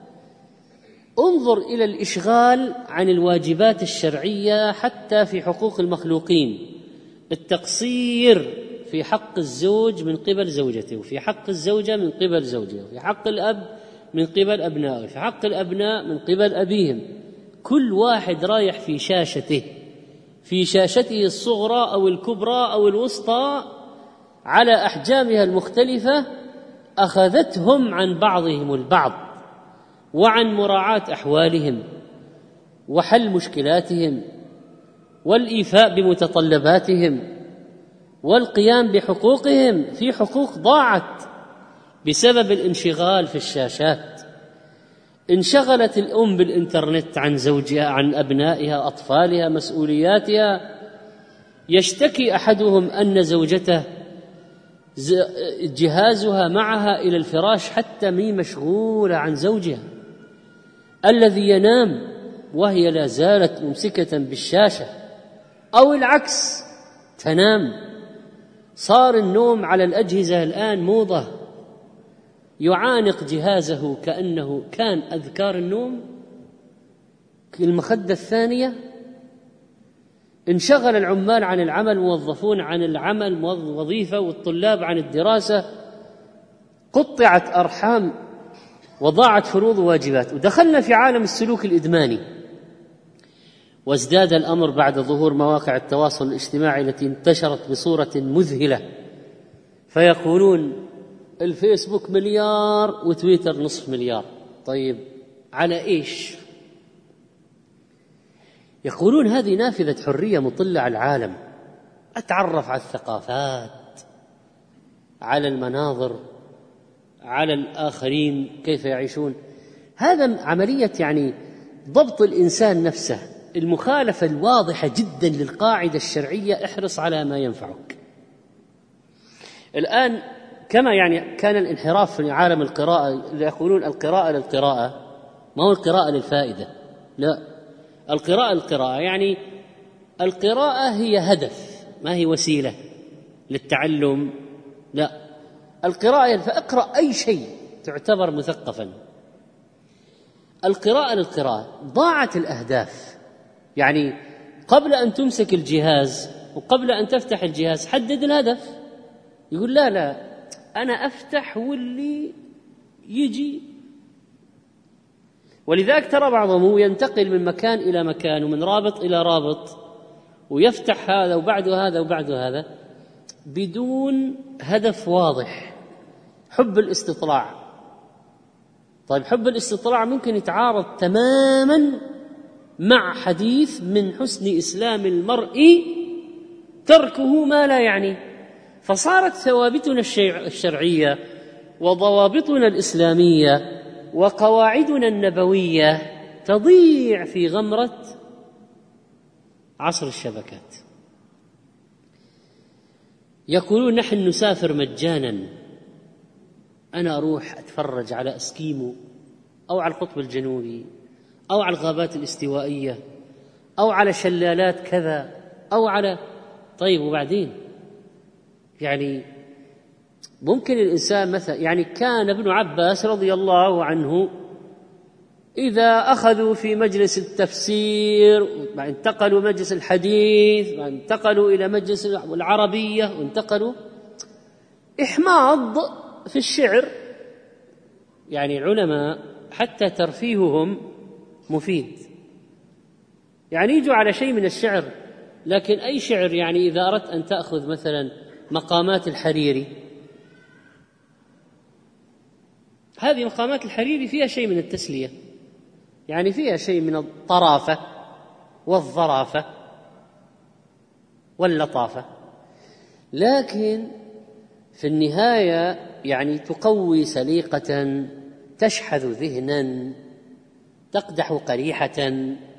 انظر إلى الإشغال عن الواجبات الشرعية حتى في حقوق المخلوقين، التقصير في حق الزوج من قبل زوجته، وفي حق الزوجة من قبل زوجها، وفي حق الأب من قبل أبنائه، وفي حق الأبناء من قبل أبيهم. كل واحد رايح في شاشته، في شاشته الصغرى أو الكبرى أو الوسطى على أحجامها المختلفة، أخذتهم عن بعضهم البعض وعن مراعاة أحوالهم وحل مشكلاتهم والإيفاء بمتطلباتهم والقيام بحقوقهم. في حقوق ضاعت بسبب الانشغال في الشاشات. انشغلت الأم بالإنترنت عن زوجها، عن أبنائها، أطفالها، مسؤولياتها. يشتكي أحدهم أن زوجته جهازها معها إلى الفراش حتى مي مشغولة عن زوجها الذي ينام وهي لا زالت ممسكة بالشاشة، أو العكس تنام. صار النوم على الأجهزة الآن موضة، يعانق جهازه كأنه كان أذكار النوم المخدة الثانية. انشغل العمال عن العمل، الموظفون عن العمل وظيفة، والطلاب عن الدراسة، قطعت أرحام وضاعت فروض وواجبات، ودخلنا في عالم السلوك الإدماني. وازداد الأمر بعد ظهور مواقع التواصل الاجتماعي التي انتشرت بصورة مذهلة، فيقولون الفيسبوك مليار وتويتر نصف مليار. طيب على إيش؟ يقولون هذه نافذة حرية مطلة على العالم، أتعرف على الثقافات، على المناظر، على الآخرين كيف يعيشون. هذا عملية يعني ضبط الإنسان نفسه، المخالفة الواضحة جدا للقاعدة الشرعية، احرص على ما ينفعك. الآن كما يعني كان الانحراف في عالم القراءة، اللي يقولون القراءة للقراءة، ما هو القراءة للفائدة، لا، القراءة القراءة يعني القراءة هي هدف ما هي وسيلة. للتعلم، لا، القراءة فاقرأ أي شيء تعتبر مثقفا. القراءة للقراءة. ضاعت الأهداف، يعني قبل أن تمسك الجهاز وقبل أن تفتح الجهاز حدد الهدف. يقول لا لا أنا أفتح واللي يجي. ولذلك ترى بعضهم ينتقل من مكان إلى مكان ومن رابط إلى رابط ويفتح هذا وبعد هذا وبعد هذا بدون هدف واضح. حب الاستطلاع. طيب حب الاستطلاع ممكن يتعارض تماما مع حديث من حسن إسلام المرء تركه ما لا يعني. فصارت ثوابتنا الشرعية وضوابطنا الإسلامية وقواعدنا النبوية تضيع في غمرة عصر الشبكات. يقولون نحن نسافر مجانا، أنا أروح أتفرج على أسكيمو أو على القطب الجنوبي أو على الغابات الاستوائية أو على شلالات كذا أو على. طيب وبعدين يعني ممكن الإنسان مثلا، يعني كان ابن عباس رضي الله عنه إذا أخذوا في مجلس التفسير انتقلوا مجلس الحديث انتقلوا إلى مجلس العربية وانتقلوا إحماض في الشعر. يعني العلماء حتى ترفيههم مفيد، يعني يجوا على شيء من الشعر، لكن أي شعر. يعني إذا أردت أن تأخذ مثلا مقامات الحريري، هذه مقامات الحريري فيها شيء من التسلية، يعني فيها شيء من الطرافة والظرافة واللطافة، لكن في النهاية يعني تقوي سليقة، تشحذ ذهنا، تقدح قريحة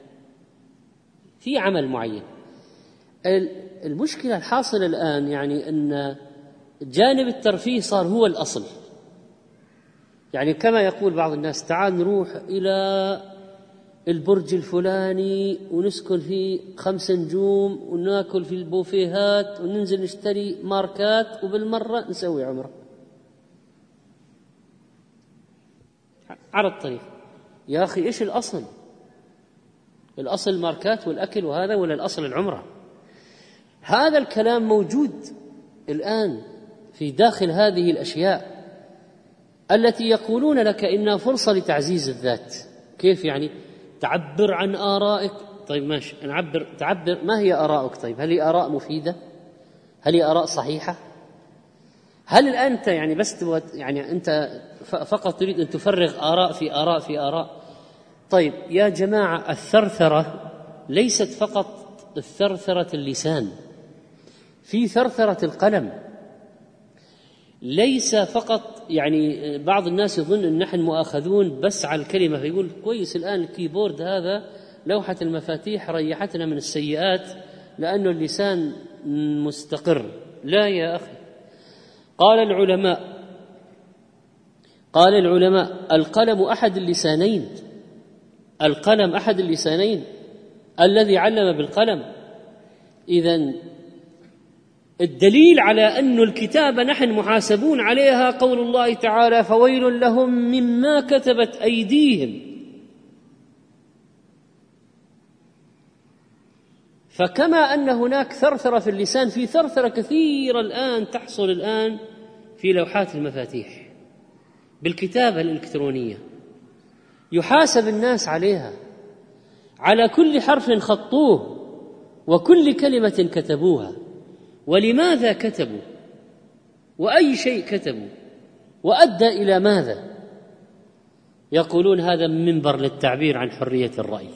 في عمل معين. المشكلة الحاصلة الآن يعني أن جانب الترفيه صار هو الأصل. يعني كما يقول بعض الناس تعال نروح إلى البرج الفلاني ونسكن فيه خمس نجوم وناكل في البوفيهات وننزل نشتري ماركات وبالمرة نسوي عمرة على الطريق. يا أخي إيش الأصل؟ الأصل الماركات والأكل وهذا، ولا الأصل العمرة؟ هذا الكلام موجود الآن في داخل هذه الأشياء التي يقولون لك إنها فرصة لتعزيز الذات. كيف يعني؟ تعبر عن آرائك. طيب ماشي، نعبر. تعبر، ما هي آرائك؟ طيب هل هي آراء مفيدة؟ هل هي آراء صحيحة؟ هل أنت يعني بس يعني أنت فقط تريد أن تفرغ آراء في آراء في آراء؟ طيب يا جماعة، الثرثرة ليست فقط الثرثرة اللسان، في ثرثرة القلم. ليس فقط يعني بعض الناس يظن أن نحن مؤاخذون بس على الكلمة، فيقول كويس الآن الكيبورد هذا لوحة المفاتيح ريحتنا من السيئات لأنه اللسان مستقر. لا يا أخي، قال العلماء قال العلماء القلم أحد اللسانين، القلم أحد اللسانين الذي علم بالقلم. إذن الدليل على أن الكتابة نحن محاسبون عليها قول الله تعالى فويل لهم مما كتبت أيديهم. فكما أن هناك ثرثرة في اللسان، في ثرثرة كثيرة الآن تحصل الآن في لوحات المفاتيح بالكتابة الإلكترونية، يحاسب الناس عليها على كل حرف خطوه وكل كلمة كتبوها، ولماذا كتبوا وأي شيء كتبوا وأدى إلى ماذا. يقولون هذا منبر للتعبير عن حرية الرأي،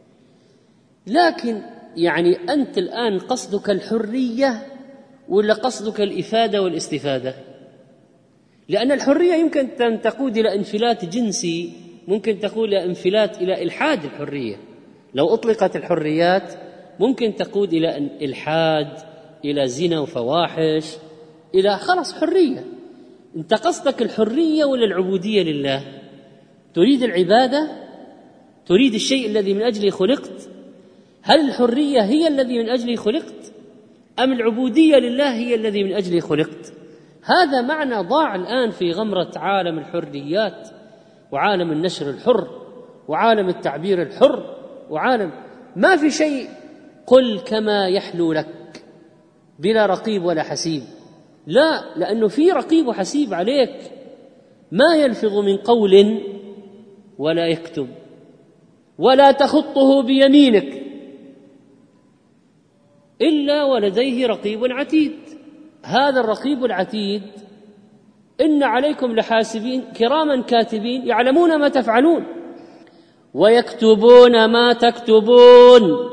لكن يعني أنت الآن قصدك الحرية ولا قصدك الإفادة والاستفادة؟ لأن الحرية يمكن أن تقود إلى انفلات جنسي، ممكن تقود إلى انفلات إلى إلحاد الحرية. لو أطلقت الحريات ممكن تقود إلى إلحاد، إلى زنا وفواحش، إلى خلص حرية. أنت قصدك الحرية ولا العبودية لله؟ تريد العبادة؟ تريد الشيء الذي من أجله خلقت؟ هل الحرية هي الذي من أجله خلقت؟ أم العبودية لله هي الذي من أجله خلقت؟ هذا معنى ضاع الآن في غمرة عالم الحريات وعالم النشر الحر وعالم التعبير الحر وعالم ما في شيء قل كما يحلو لك بلا رقيب ولا حسيب. لا، لأنه في رقيب وحسيب عليك. ما يلفظ من قول ولا يكتب ولا تخطه بيمينك إلا ولديه رقيب عتيد. هذا الرقيب العتيد إن عليكم لحاسبين كراما كاتبين يعلمون ما تفعلون ويكتبون ما تكتبون.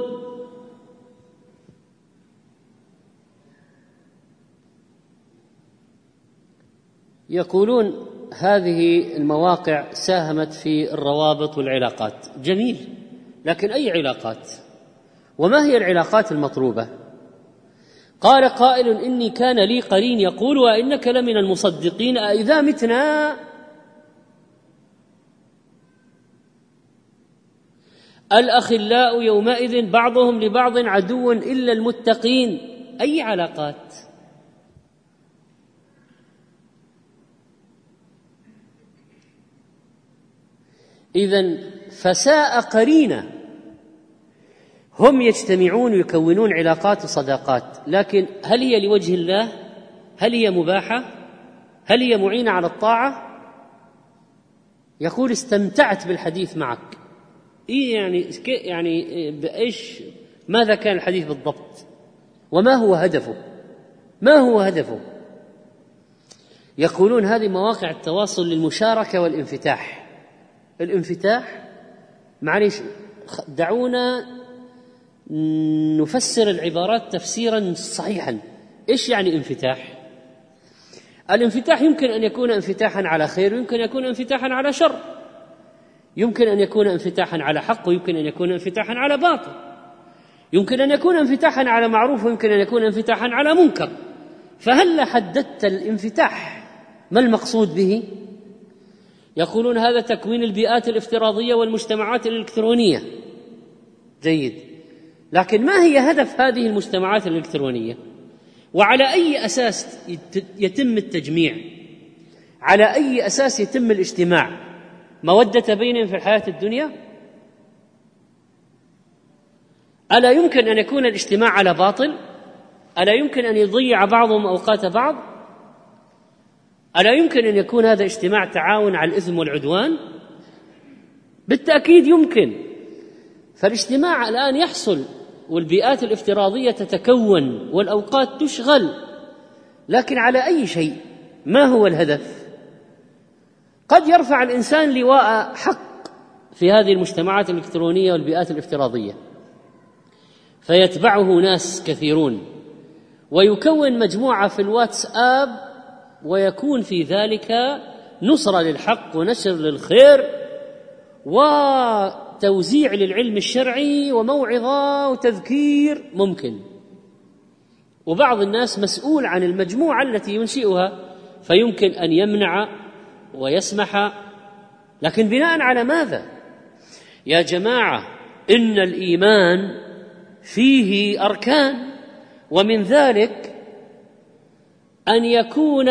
يقولون هذه المواقع ساهمت في الروابط والعلاقات. جميل، لكن أي علاقات؟ وما هي العلاقات المطلوبة؟ قال قائل إني كان لي قرين يقول وإنك لمن المصدقين أإذا متنا الأخلاء يومئذ بعضهم لبعض عدو إلا المتقين. أي علاقات؟ إذن فساء قرينة. هم يجتمعون ويكونون علاقات وصداقات، لكن هل هي لوجه الله؟ هل هي مباحة؟ هل هي معينة على الطاعة؟ يقول استمتعت بالحديث معك. إيه يعني يعني بإيش؟ ماذا كان الحديث بالضبط؟ وما هو هدفه؟ ما هو هدفه؟ يقولون هذه مواقع التواصل للمشاركة والانفتاح. الانفتاح، معليش دعونا نفسر العبارات تفسيرا صحيحا. إيش يعني انفتاح؟ الانفتاح يمكن أن يكون انفتاحا على خير ويمكن أن يكون انفتاحا على شر، يمكن أن يكون انفتاحا على حق ويمكن أن يكون انفتاحا على باطل، يمكن أن يكون انفتاحا على معروف ويمكن أن يكون انفتاحا على منكر. فهل حددت الانفتاح ما المقصود به؟ يقولون هذا تكوين البيئات الافتراضية والمجتمعات الإلكترونية. جيد، لكن ما هي هدف هذه المجتمعات الإلكترونية؟ وعلى أي أساس يتم التجميع؟ على أي أساس يتم الاجتماع؟ مودة بينهم في الحياة الدنيا؟ ألا يمكن أن يكون الاجتماع على باطل؟ ألا يمكن أن يضيع بعضهم أوقات بعض؟ ألا يمكن أن يكون هذا اجتماع تعاون على الإثم والعدوان؟ بالتأكيد يمكن. فالاجتماع الآن يحصل والبيئات الافتراضية تتكون والأوقات تشغل، لكن على أي شيء؟ ما هو الهدف؟ قد يرفع الإنسان لواء حق في هذه المجتمعات الإلكترونية والبيئات الافتراضية فيتبعه ناس كثيرون ويكون مجموعة في الواتساب ويكون في ذلك نصرة للحق ونشر للخير وتوزيع للعلم الشرعي وموعظة وتذكير ممكن. وبعض الناس مسؤول عن المجموعة التي ينشئها فيمكن أن يمنع ويسمح، لكن بناء على ماذا؟ يا جماعة إن الإيمان فيه أركان، ومن ذلك أن يكون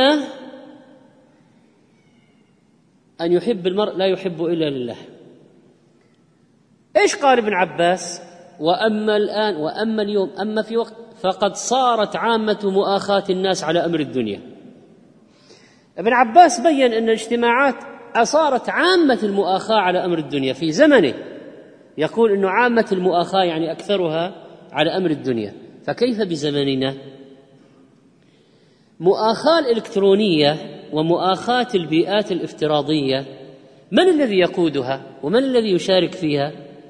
أن يحب المرء لا يحب إلا لله. إيش قال ابن عباس؟ وأما الآن وأما اليوم أما في وقت فقد صارت عامة مؤاخاة الناس على أمر الدنيا. ابن عباس بيّن أن الاجتماعات صارت عامة المؤاخاة على أمر الدنيا في زمنه، يقول أنه عامة المؤاخاة يعني أكثرها على أمر الدنيا، فكيف بزمننا؟ مؤاخاة الإلكترونية ومؤاخاة البيئات الافتراضية من الذي يقودها ومن الذي يشارك فيها؟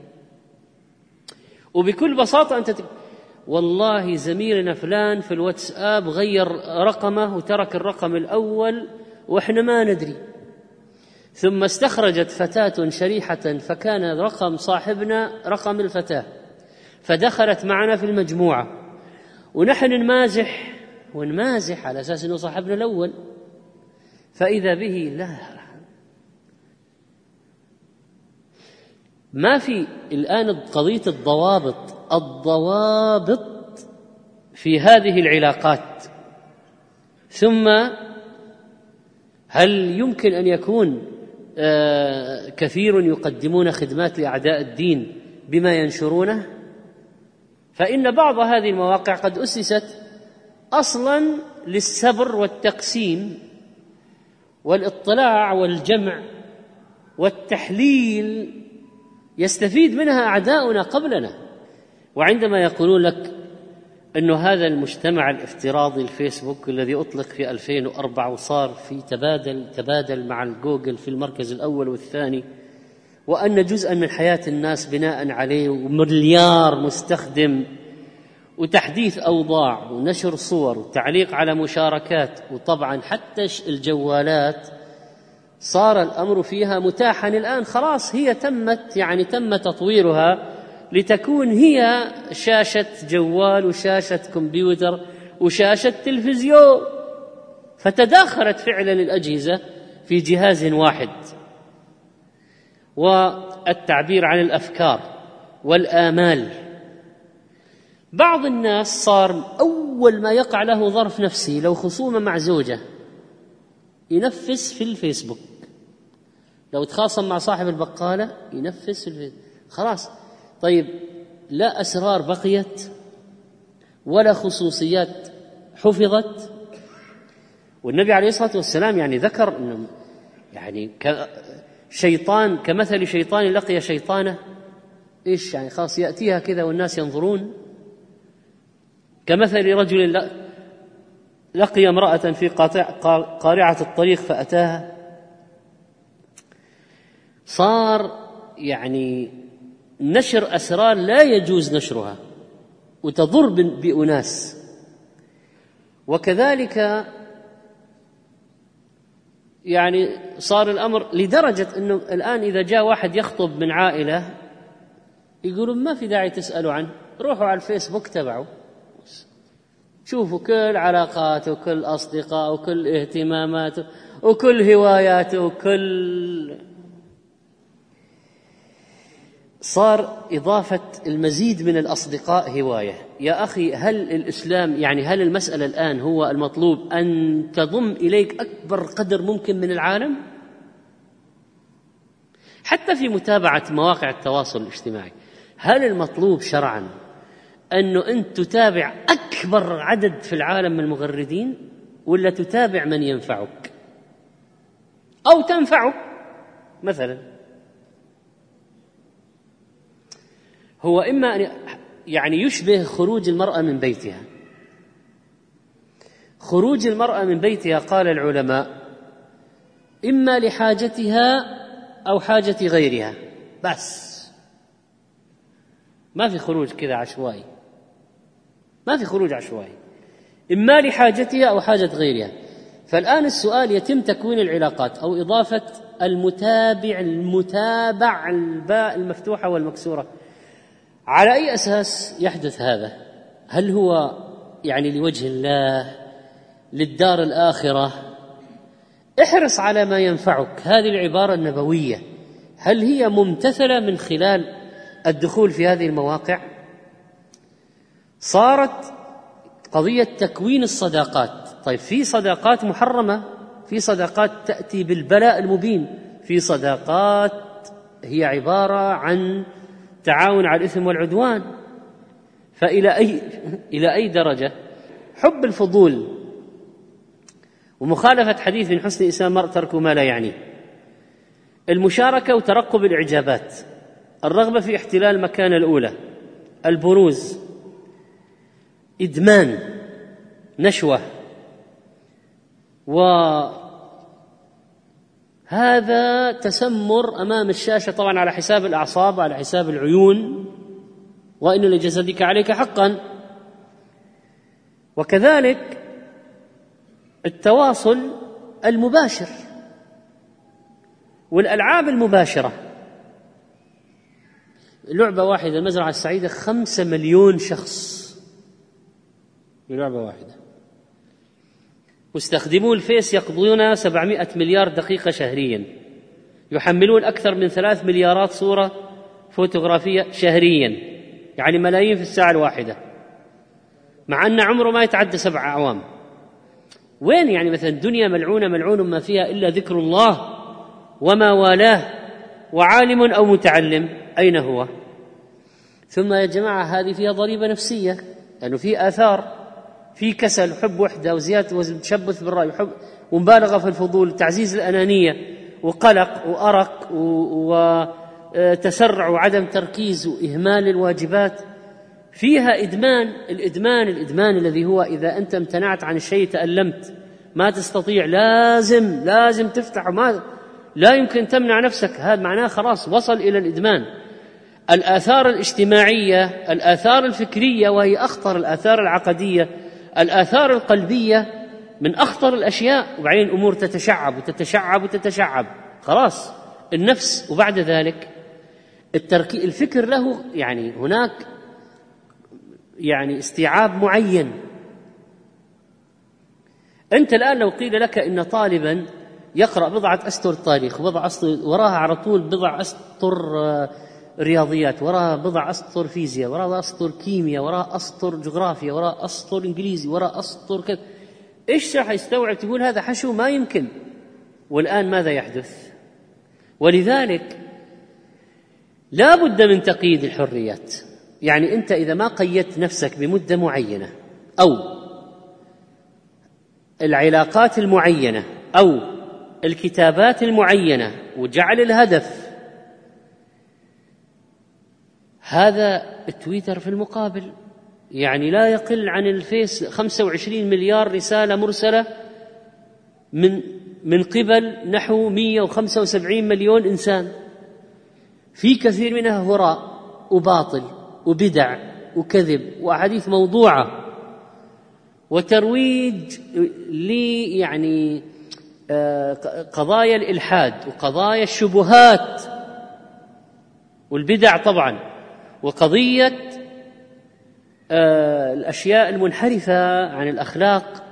وبكل بساطة أنت تك... والله زميلنا فلان في الواتساب غير رقمه وترك الرقم الأول وإحنا ما ندري، ثم استخرجت فتاة شريحة فكان رقم صاحبنا رقم الفتاة فدخلت معنا في المجموعة ونحن نمازح ونمازح على أساس أنه صاحبنا الأول، فإذا به لا ما في الآن قضية الضوابط. الضوابط في هذه العلاقات. ثم هل يمكن أن يكون كثير يقدمون خدمات لأعداء الدين بما ينشرونه؟ فإن بعض هذه المواقع قد أسست أصلاً للسبر والتقسيم والاطلاع والجمع والتحليل، يستفيد منها أعداؤنا قبلنا. وعندما يقولون لك أن هذا المجتمع الافتراضي الفيسبوك الذي أطلق في ألفين وأربعة وصار في تبادل تبادل مع الجوجل في المركز الأول والثاني، وأن جزءا من حياة الناس بناء عليه، ومليار مستخدم، وتحديث أوضاع، ونشر صور، وتعليق على مشاركات، وطبعا حتى الجوالات صار الأمر فيها متاحا الآن. خلاص هي تمت يعني تم تطويرها لتكون هي شاشة جوال وشاشة كمبيوتر وشاشة تلفزيون، فتداخلت فعلا الأجهزة في جهاز واحد. والتعبير عن الأفكار والآمال، بعض الناس صار أول ما يقع له ظرف نفسي، لو خصومة مع زوجة، ينفس في الفيسبوك، لو تخاصم مع صاحب البقالة ينفس في الفيسبوك. خلاص طيب، لا أسرار بقيت ولا خصوصيات حفظت. والنبي عليه الصلاة والسلام يعني ذكر إنه يعني شيطان كمثل شيطان لقي شيطانه، إيش يعني؟ خلاص يأتيها كذا والناس ينظرون. كمثل رجل لقي امرأة في قارعة الطريق فأتاها. صار يعني نشر أسرار لا يجوز نشرها وتضر بأناس. وكذلك يعني صار الأمر لدرجة أنه الآن إذا جاء واحد يخطب من عائلة يقولون ما في داعي تسألوا عنه، روحوا على الفيسبوك تبعه، شوفوا كل علاقاته وكل أصدقاء وكل اهتماماته وكل هواياته وكل. صار إضافة المزيد من الأصدقاء هواية. يا أخي، هل الإسلام يعني هل المسألة الآن هو المطلوب أن تضم إليك أكبر قدر ممكن من العالم؟ حتى في متابعة مواقع التواصل الاجتماعي، هل المطلوب شرعا أنه أنت تتابع أكبر عدد في العالم من المغردين، ولا تتابع من ينفعك أو تنفعك؟ مثلا هو إما أن يعني يشبه خروج المرأة من بيتها. خروج المرأة من بيتها قال العلماء إما لحاجتها أو حاجة غيرها، بس ما في خروج كذا عشوائي، ما في خروج عشوائي، إما لحاجتها أو حاجة غيرها. فالآن السؤال يتم تكوين العلاقات أو إضافة المتابع المتابع الباء المفتوحة والمكسورة. على أي أساس يحدث هذا؟ هل هو يعني لوجه الله، للدار الآخرة؟ احرص على ما ينفعك. هذه العبارة النبوية هل هي ممتثلة من خلال الدخول في هذه المواقع؟ صارت قضية تكوين الصداقات. طيب، في صداقات محرمة، في صداقات تأتي بالبلاء المبين، في صداقات هي عبارة عن تعاون على الإثم والعدوان. فإلى أي إلى أي درجة حب الفضول ومخالفة حديث من حسن إسلام المرء ترك ما لا يعنيه، المشاركة وترقب الإعجابات، الرغبة في احتلال المكانة الأولى، البروز، إدمان، نشوة، وهذا تسمر أمام الشاشة طبعا على حساب الأعصاب، على حساب العيون، وإن لجسدك عليك حقا. وكذلك التواصل المباشر والألعاب المباشرة. لعبة واحدة المزرعة السعيدة خمسة مليون شخص بلعبة واحدة، مستخدمو الفيس يقضون سبعمائة مليار دقيقة شهريا، يحملون أكثر من ثلاث مليارات صورة فوتوغرافية شهريا، يعني ملايين في الساعة الواحدة. مع أن عمره ما يتعدى سبع أعوام. وين يعني مثلا الدنيا ملعونة ملعون ما فيها إلا ذكر الله وما والاه، وعالم أو متعلم، أين هو؟ ثم يا جماعة هذه فيها ضريبة نفسية، لأنه في آثار، في كسل وحب وحدة وزيادة وزن، تشبث بالرأي وحب ومبالغة في الفضول، تعزيز الأنانية وقلق وأرق وتسرع وعدم تركيز وإهمال الواجبات. فيها إدمان، الإدمان الإدمان الذي هو إذا أنت امتنعت عن الشيء تألمت، ما تستطيع، لازم لازم تفتح، ما لا يمكن تمنع نفسك، هذا معناه خلاص وصل إلى الإدمان. الآثار الاجتماعية، الآثار الفكرية وهي أخطر، الآثار العقدية، الآثار القلبية من أخطر الأشياء. وبعدين الأمور تتشعب وتتشعب وتتشعب، خلاص النفس. وبعد ذلك التركي الفكر له يعني هناك يعني استيعاب معين. أنت الآن لو قيل لك إن طالبا يقرأ بضعة أسطر تاريخ وبضع أسطر وراها على طول بضع أسطر رياضيات، وراها بضع أسطر فيزياء، وراها أسطر كيمياء، وراها أسطر جغرافيا، وراها أسطر إنجليزي، وراها أسطر كذا، إيش راح يستوعب؟ تقول هذا حشو ما يمكن. والآن ماذا يحدث؟ ولذلك لا بد من تقييد الحريات. يعني أنت إذا ما قيدت نفسك بمدة معينة أو العلاقات المعينة أو الكتابات المعينة وجعل الهدف هذا، التويتر في المقابل يعني لا يقل عن الفيس خمسة وعشرين مليار رسالة مرسلة من من قبل نحو مئة وخمسة وسبعين مليون إنسان، في كثير منها هراء وباطل وبدع وكذب وأحاديث موضوعة وترويج لي يعني قضايا الإلحاد وقضايا الشبهات والبدع طبعا، وقضية الأشياء المنحرفة عن الأخلاق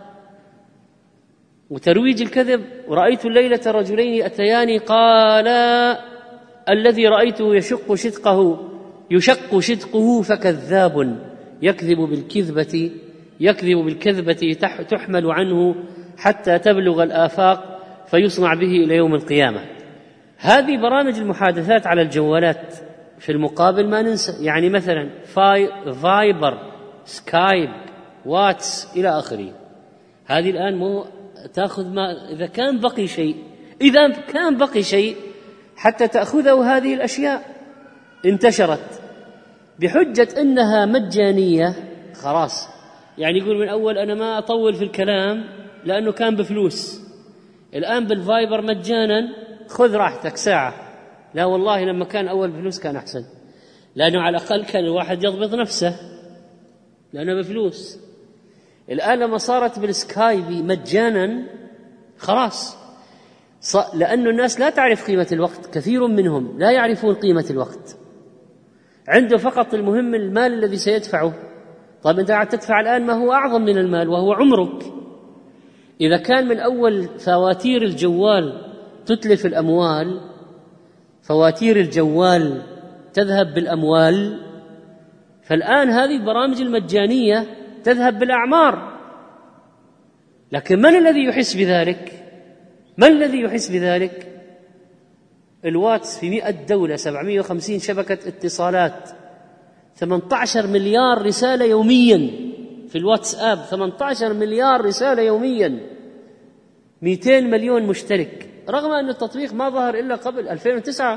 وترويج الكذب. ورأيت الليلة رجلين أتياني قال الذي رأيته يشق شدقه يشق شدقه فكذاب يكذب بالكذبة يكذب بالكذبة تحمل عنه حتى تبلغ الآفاق فيصنع به إلى يوم القيامة. هذه برامج المحادثات على الجوالات. في المقابل ما ننسى يعني مثلا فاي فايبر، سكايب، واتس إلى آخره. هذه الآن مو تأخذ ما إذا كان بقي شيء إذا كان بقي شيء حتى تأخذه. هذه الأشياء انتشرت بحجة أنها مجانية، خلاص يعني يقول من أول أنا ما أطول في الكلام لأنه كان بفلوس، الآن بالفايبر مجانا خذ راحتك ساعة. لا والله لما كان أول بفلوس كان أحسن، لأنه على الأقل كان الواحد يضبط نفسه لأنه بفلوس. الآن لما صارت بالسكايب مجانا خلاص، لأن الناس لا تعرف قيمة الوقت، كثير منهم لا يعرفون قيمة الوقت، عنده فقط المهم المال الذي سيدفعه. طيب أنت قاعد تدفع الآن ما هو أعظم من المال وهو عمرك. إذا كان من أول فواتير الجوال تتلف الأموال، فواتير الجوال تذهب بالأموال، فالآن هذه البرامج المجانية تذهب بالأعمار. لكن من الذي يحس بذلك؟ من الذي يحس بذلك؟ الواتس في مئة دولة، سبعمئة وخمسين شبكة اتصالات، ثمانية عشر مليار رسالة يوميا في الواتساب، ثمانية عشر مليار رسالة يوميا، مئتين مليون مشترك، رغم أن التطبيق ما ظهر إلا قبل ألفين وتسعة.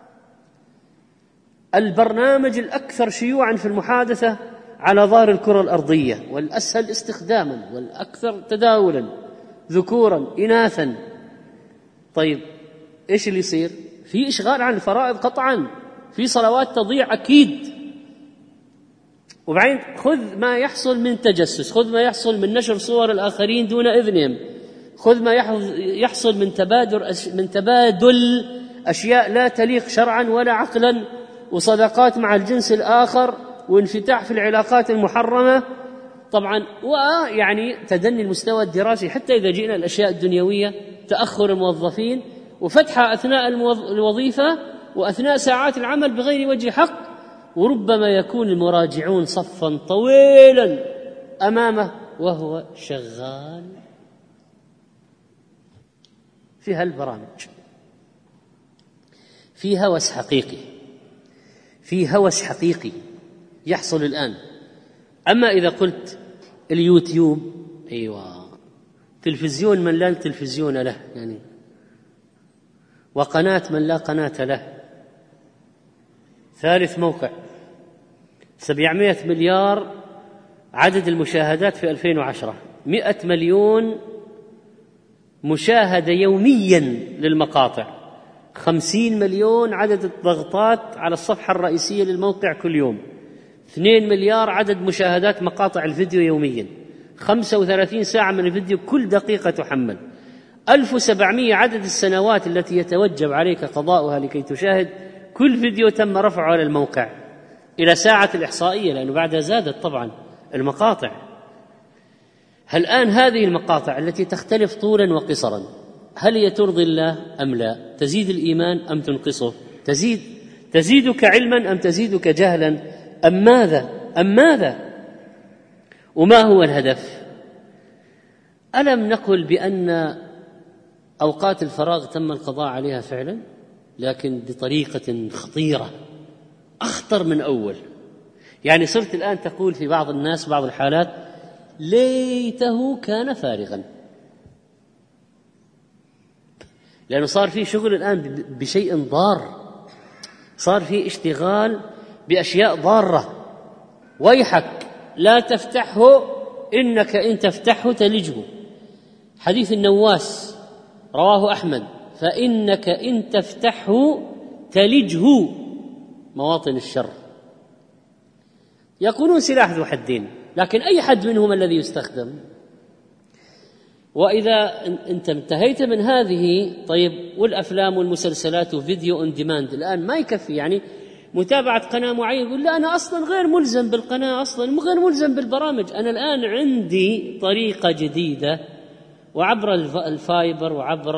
البرنامج الأكثر شيوعا في المحادثة على ظهر الكرة الأرضية، والأسهل استخداما والأكثر تداولا، ذكورا إناثا. طيب إيش اللي يصير؟ في إشغال عن الفرائض قطعا، في صلوات تضيع أكيد. وبعدين خذ ما يحصل من تجسس، خذ ما يحصل من نشر صور الآخرين دون إذنهم، خذ ما يحصل من تبادل من تبادل أشياء لا تليق شرعا ولا عقلا، وصداقات مع الجنس الآخر، وانفتاح في العلاقات المحرمة طبعا، ويعني تدني المستوى الدراسي. حتى إذا جئنا الأشياء الدنيوية، تأخر الموظفين وفتحة أثناء الوظيفة وأثناء ساعات العمل بغير وجه حق، وربما يكون المراجعون صفا طويلا أمامه وهو شغال في هالبرامج. في هوس حقيقي، في هوس حقيقي يحصل الآن. أما إذا قلت اليوتيوب، أيوة، تلفزيون من لا تلفزيون له يعني، وقناة من لا قناة له. ثالث موقع، سبعمائة مليار عدد المشاهدات في ألفين وعشرة، مئة مليون مشاهدة يوميا للمقاطع، خمسين مليون عدد الضغطات على الصفحة الرئيسية للموقع كل يوم، اثنين مليار عدد مشاهدات مقاطع الفيديو يوميا، خمسة وثلاثين ساعة من الفيديو كل دقيقة تحمل، ألف وسبعمائة عدد السنوات التي يتوجب عليك قضاؤها لكي تشاهد كل فيديو تم رفعه على الموقع، إلى ساعة الإحصائية، لأنه بعدها زادت طبعا المقاطع. هل الآن هذه المقاطع التي تختلف طولا وقصرا، هل هي ترضي الله أم لا؟ تزيد الإيمان أم تنقصه؟ تزيد تزيدك علما أم تزيدك جهلا أم ماذا أم ماذا وما هو الهدف؟ ألم نقل بأن أوقات الفراغ تم القضاء عليها فعلا، لكن بطريقة خطيرة، أخطر من أول. يعني صرت الآن تقول في بعض الناس بعض الحالات ليته كان فارغا، لأنه صار في شغل الآن بشيء ضار، صار في اشتغال بأشياء ضارة. ويحك لا تفتحه إنك إن تفتحه تلجه، حديث النواس رواه أحمد، فإنك إن تفتحه تلجه مواطن الشر. يقولون سلاح ذو حدين، لكن أي حد منهما الذي يستخدم؟ وإذا أنت انتهيت من هذه، طيب والأفلام والمسلسلات وفيديو اون ديماند الآن ما يكفي، يعني متابعة قناة معينة يقول لا أنا أصلا غير ملزم بالقناة، أصلا غير ملزم بالبرامج، أنا الآن عندي طريقة جديدة، وعبر الفايبر وعبر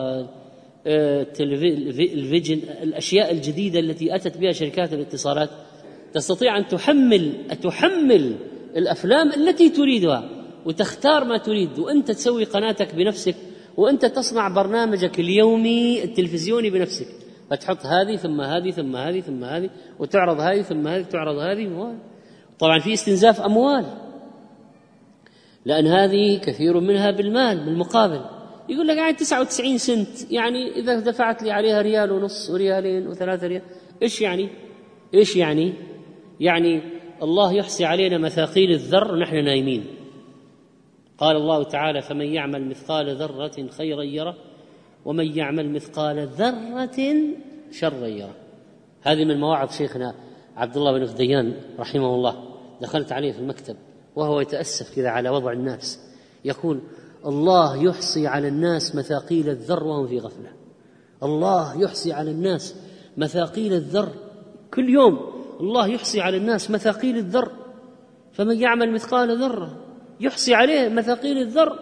الفيجن، الأشياء الجديدة التي أتت بها شركات الاتصالات، تستطيع أن تحمل تحمل الأفلام التي تريدها وتختار ما تريد، وأنت تسوي قناتك بنفسك، وأنت تصنع برنامجك اليومي التلفزيوني بنفسك، فتحط هذه ثم هذه ثم هذه ثم هذه، وتعرض هذه ثم هذه تعرض هذه. طبعا في استنزاف أموال، لأن هذه كثير منها بالمال بالمقابل. يقول لك يعني تسعة وتسعين سنت، يعني إذا دفعت لي عليها ريال ونص وريالين وثلاثة ريال، إيش يعني؟ إيش يعني؟ يعني الله يحصي علينا مثاقيل الذر ونحن نايمين. قال الله تعالى: فمن يعمل مثقال ذرة خيرا يره ومن يعمل مثقال ذرة شرا يره. هذه من مواعظ شيخنا عبد الله بن غديان رحمه الله. دخلت عليه في المكتب وهو يتأسف كذا على وضع الناس، يقول: الله يحصي على الناس مثاقيل الذر وهم في غفلة. الله يحصي على الناس مثاقيل الذر، كل يوم الله يحصي على الناس مثاقيل الذر، فمن يعمل مثقال ذرة يحصي عليه مثاقيل الذر،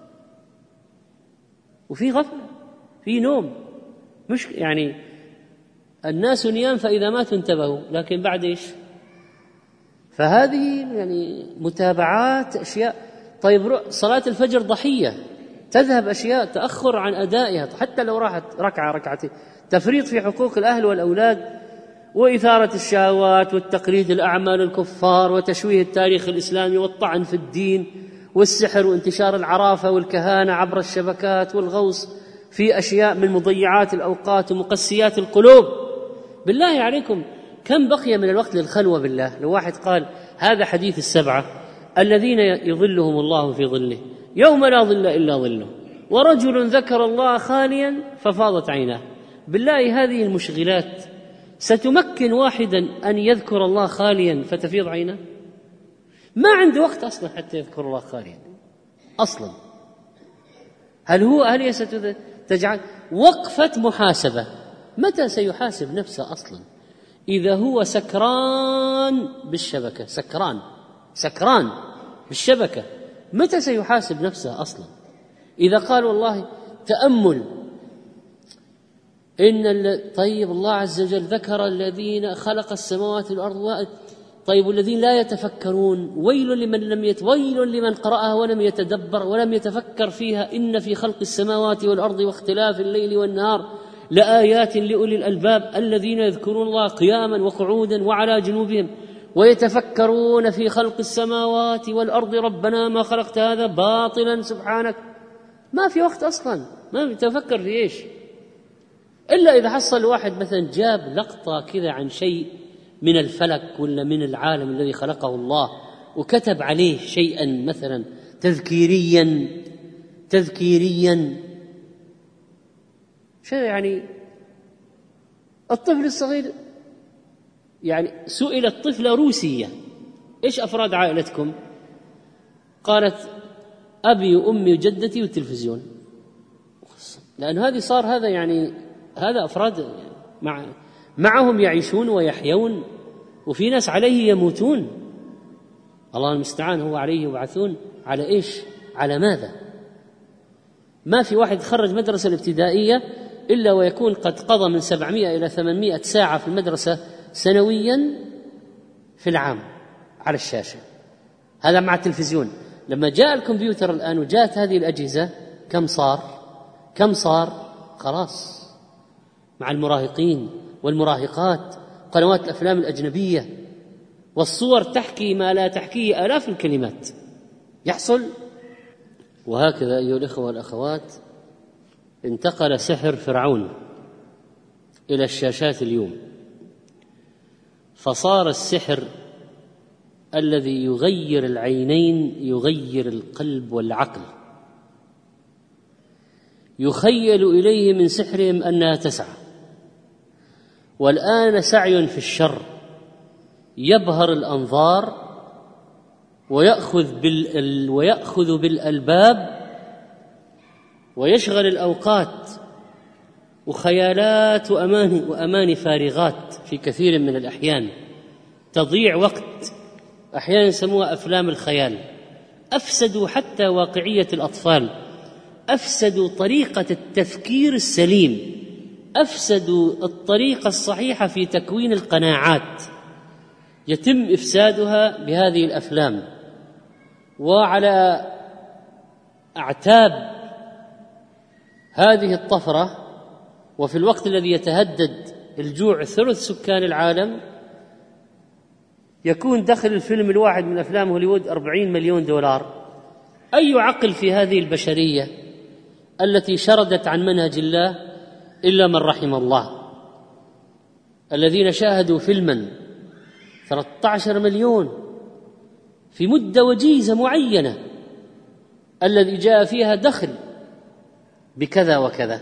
وفي غفلة، في نوم، مش يعني الناس نيام فإذا ماتوا انتبهوا، لكن بعد إيش؟ فهذه يعني متابعات أشياء. طيب صلاة الفجر ضحية، تذهب أشياء، تأخر عن أدائها حتى لو راحت ركعة ركعتين، تفريط في حقوق الأهل والأولاد، وإثارة الشهوات والتقليد الأعمى للكفار وتشويه التاريخ الإسلامي والطعن في الدين والسحر وانتشار العرافة والكهانة عبر الشبكات والغوص في أشياء من مضيعات الأوقات ومقسيات القلوب. بالله عليكم كم بقي من الوقت للخلوة بالله؟ لو واحد قال هذا حديث السبعة الذين يظلهم الله في ظله يوم لا ظل إلا ظله، ورجل ذكر الله خاليا ففاضت عيناه. بالله هذه المشغلات ستمكن واحدا أن يذكر الله خاليا فتفيض عيناه؟ ما عنده وقت أصلا حتى يذكر الله خاليا أصلا. هل هو هل هي ستجعل وقفة محاسبة؟ متى سيحاسب نفسه أصلا؟ إذا هو سكران بالشبكة، سكران سكران بالشبكة، متى سيحاسب نفسه أصلا؟ إذا قال والله تأمل إن طيب الله عز وجل ذكر الذين خلق السماوات والأرض، طيب والذين لا يتفكرون ويل لمن لم يت ويل لمن قرأها ولم يتدبر ولم يتفكر فيها إن في خلق السماوات والأرض واختلاف الليل والنهار لآيات لأولي الألباب الذين يذكرون الله قياما وقعودا وعلى جنوبهم ويتفكرون في خلق السماوات والأرض ربنا ما خلقت هذا باطلا سبحانك. ما في وقت أصلا، ما بيتفكر في إيش إلا إذا حصل واحد مثلا جاب لقطة كذا عن شيء من الفلك ولا من العالم الذي خلقه الله وكتب عليه شيئا مثلا تذكيريا تذكيريا شيء يعني. الطفل الصغير يعني سئلت طفلة روسية إيش أفراد عائلتكم؟ قالت أبي وأمي وجدتي والتلفزيون، لأن هذه صار هذا يعني هذا أفراد مع معهم يعيشون ويحيون، وفي ناس عليه يموتون. الله المستعان، هو عليه يبعثون على إيش؟ على ماذا؟ ما في واحد خرج مدرسة الابتدائية إلا ويكون قد قضى من سبعمائة إلى ثمانمائة ساعة في المدرسة سنويا في العام على الشاشة. هذا مع التلفزيون. لما جاء الكمبيوتر الآن وجاءت هذه الأجهزة كم صار؟ كم صار؟ خلاص مع المراهقين والمراهقات قنوات الأفلام الأجنبية والصور تحكي ما لا تحكيه آلاف الكلمات يحصل. وهكذا أيها الإخوة والأخوات انتقل سحر فرعون إلى الشاشات اليوم، فصار السحر الذي يغير العينين يغير القلب والعقل. يخيل إليه من سحرهم أنها تسعى، والآن سعي في الشر يبهر الأنظار ويأخذ بال ويأخذ بالألباب ويشغل الأوقات، وخيالات وأماني وأماني فارغات في كثير من الأحيان تضيع وقت. أحيانا يسموها أفلام الخيال. أفسدوا حتى واقعية الأطفال، أفسدوا طريقة التفكير السليم، أفسدوا الطريقة الصحيحة في تكوين القناعات، يتم إفسادها بهذه الأفلام. وعلى أعتاب هذه الطفرة وفي الوقت الذي يتهدد الجوع ثلث سكان العالم يكون دخل الفيلم الواحد من أفلام هوليوود أربعين مليون دولار. أي عقل في هذه البشرية التي شردت عن منهج الله إلا من رحم الله، الذين شاهدوا فيلما ثلاثة عشر مليون في مدة وجيزة معينة الذي جاء فيها دخل بكذا وكذا.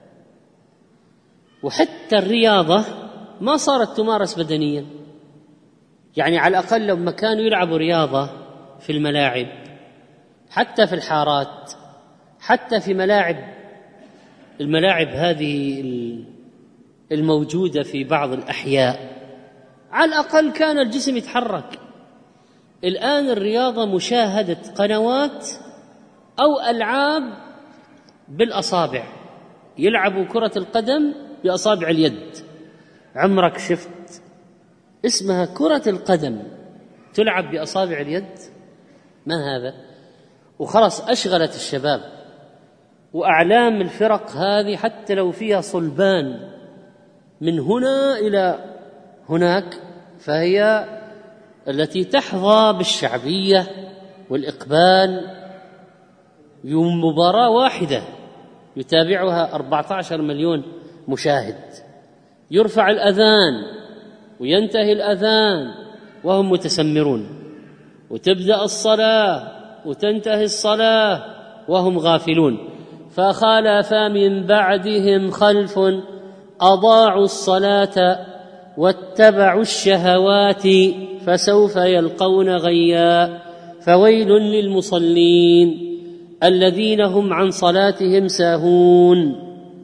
وحتى الرياضة ما صارت تمارس بدنيا، يعني على الأقل لما كانوا يلعبوا رياضة في الملاعب، حتى في الحارات، حتى في ملاعب الملاعب هذه الموجودة في بعض الأحياء، على الأقل كان الجسم يتحرك. الآن الرياضة مشاهدة قنوات أو ألعاب بالأصابع، يلعبوا كرة القدم بأصابع اليد. عمرك شفت اسمها كرة القدم تلعب بأصابع اليد؟ ما هذا؟ وخلاص أشغلت الشباب. وأعلام الفرق هذه حتى لو فيها صلبان من هنا إلى هناك فهي التي تحظى بالشعبية والإقبال. يوم مباراة واحدة يتابعها أربعة عشر مليون مشاهد، يرفع الأذان وينتهي الأذان وهم متسمرون، وتبدأ الصلاة وتنتهي الصلاة وهم غافلون. فخلف من بعدهم خلف أضاعوا الصلاة واتبعوا الشهوات فسوف يلقون غيا. فويل للمصلين الذين هم عن صلاتهم ساهون.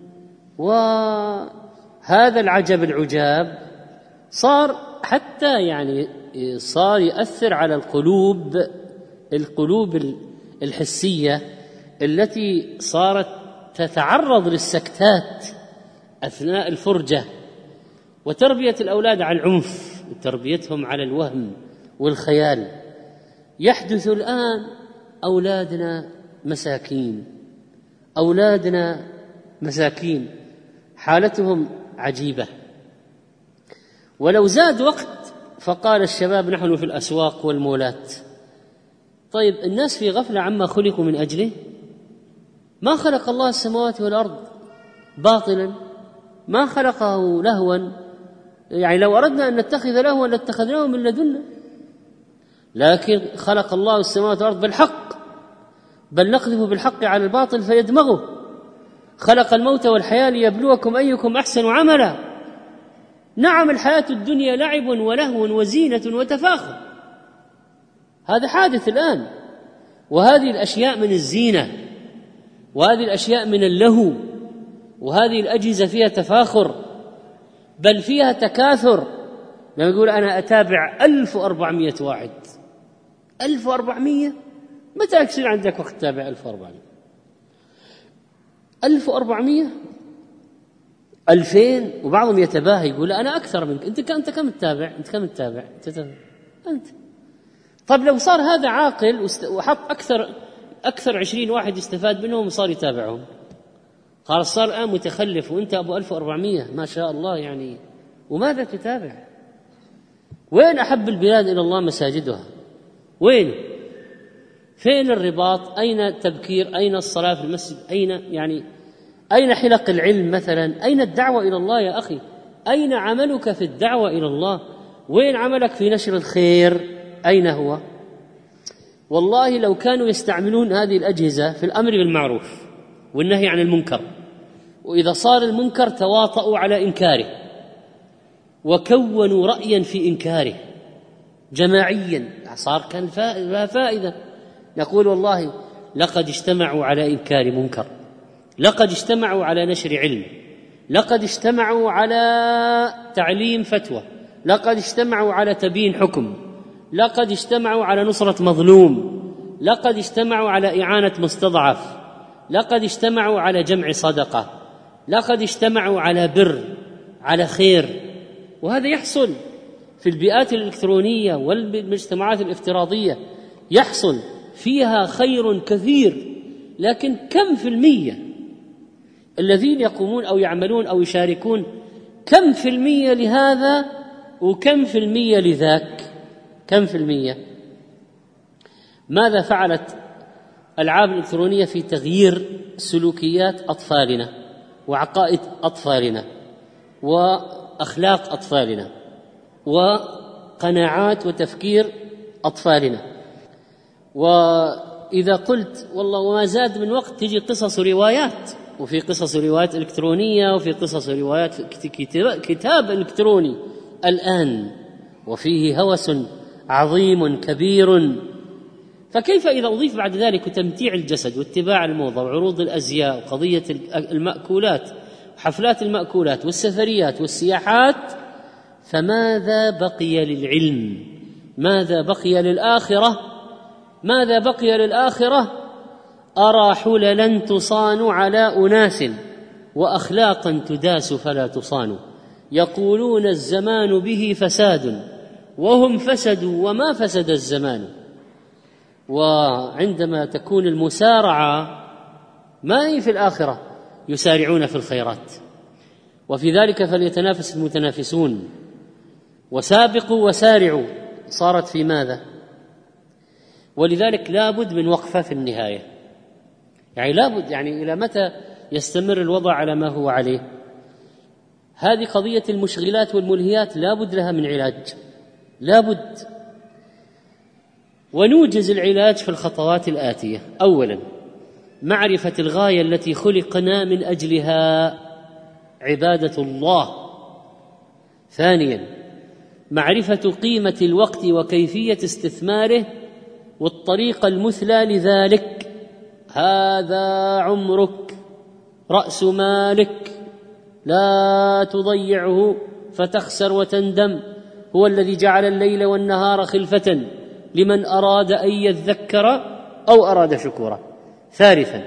وهذا العجب العجاب صار حتى يعني صار يؤثر على القلوب القلوب الحسية التي صارت تتعرض للسكتات أثناء الفرجة. وتربية الأولاد على العنف وتربيتهم على الوهم والخيال. يحدث الآن أولادنا مساكين، أولادنا مساكين حالتهم عجيبة. ولو زاد وقت فقال الشباب نحن في الأسواق والمولات. طيب الناس في غفلة عما خلقوا من أجله. ما خلق الله السماوات والأرض باطلا، ما خلقه لهوا، يعني لو أردنا أن نتخذ لهوا لاتخذناه من لدنا، لكن خلق الله السماوات والأرض بالحق، بل نقذف بالحق على الباطل فيدمغه. خلق الموت والحياة ليبلوكم أيكم أحسن عملا. نعم الحياة الدنيا لعب ولهو وزينة وتفاخر، هذا حادث الآن، وهذه الأشياء من الزينة، وهذه الأشياء من اللهو، وهذه الأجهزة فيها تفاخر، بل فيها تكاثر. لما يقول أنا أتابع ألف وأربعمائة واحد، ألف وأربعمائة، متى يصير عندك وقت تتابع ألف وأربعمائة؟ ألف وأربعمائة، ألفين، وبعضهم يتباهى يقول أنا أكثر منك، أنت أنت كم تتابع؟ أنت كم تتابع؟ أنت. طب لو صار هذا عاقل وحط أكثر أكثر عشرين واحد يستفاد منهم وصار يتابعهم، خلاص صار الآن متخلف، وأنت أبو ألف وأربعمائة ما شاء الله يعني، وماذا تتابع؟ وين أحب البلاد إلى الله مساجدها؟ وين؟ فين الرباط؟ أين التبكير؟ أين الصلاة في المسجد؟ أين يعني أين حلق العلم مثلا؟ أين الدعوة إلى الله يا أخي؟ أين عملك في الدعوة إلى الله؟ وين عملك في نشر الخير؟ أين هو؟ والله لو كانوا يستعملون هذه الأجهزة في الأمر بالمعروف والنهي عن المنكر، وإذا صار المنكر تواطؤوا على إنكاره وكونوا رأيا في إنكاره جماعيا، صار كان لها فائدة. نقول والله لقد اجتمعوا على إنكار منكر، لقد اجتمعوا على نشر علم، لقد اجتمعوا على تعليم فتوى، لقد اجتمعوا على تبيين حكم، لقد اجتمعوا على نصرة مظلوم، لقد اجتمعوا على إعانة مستضعف، لقد اجتمعوا على جمع صدقة، لقد اجتمعوا على بر، على خير. وهذا يحصل في البيئات الإلكترونية والمجتمعات الافتراضية، يحصل فيها خير كثير، لكن كم في المية الذين يقومون أو يعملون أو يشاركون؟ كم في المية لهذا وكم في المية لذاك؟ كم في المية؟ ماذا فعلت الألعاب الإلكترونية في تغيير سلوكيات أطفالنا وعقائد أطفالنا وأخلاق أطفالنا وقناعات وتفكير أطفالنا؟ وإذا قلت والله وما زاد من وقت تجي قصص وروايات، وفي قصص وروايات إلكترونية، وفي قصص وروايات كتاب إلكتروني الآن، وفيه هوس عظيم كبير. فكيف إذا أضيف بعد ذلك تمتيع الجسد واتباع الموضة وعروض الأزياء وقضية المأكولات وحفلات المأكولات والسفريات والسياحات؟ فماذا بقي للعلم؟ ماذا بقي للآخرة؟ ماذا بقي للآخرة؟ أرى حللا تصان على أناس وأخلاقا تداس فلا تصان، يقولون الزمان به فساد وهم فسدوا وما فسد الزمان. وعندما تكون المسارعة ما هي في الآخرة، يسارعون في الخيرات، وفي ذلك فليتنافس المتنافسون. وسابقوا وسارعوا صارت في ماذا؟ ولذلك لا بد من وقفة في النهاية، يعني لا بد، يعني إلى متى يستمر الوضع على ما هو عليه؟ هذه قضية المشغلات والملهيات لا بد لها من علاج، لا بد. ونوجز العلاج في الخطوات الآتية: أولا معرفة الغاية التي خلقنا من أجلها، عبادة الله. ثانيا معرفة قيمة الوقت وكيفية استثماره والطريقة المثلى لذلك. هذا عمرك، رأس مالك، لا تضيعه فتخسر وتندم. هو الذي جعل الليل والنهار خلفة لمن أراد أن يذكر أو أراد شكورا. ثالثا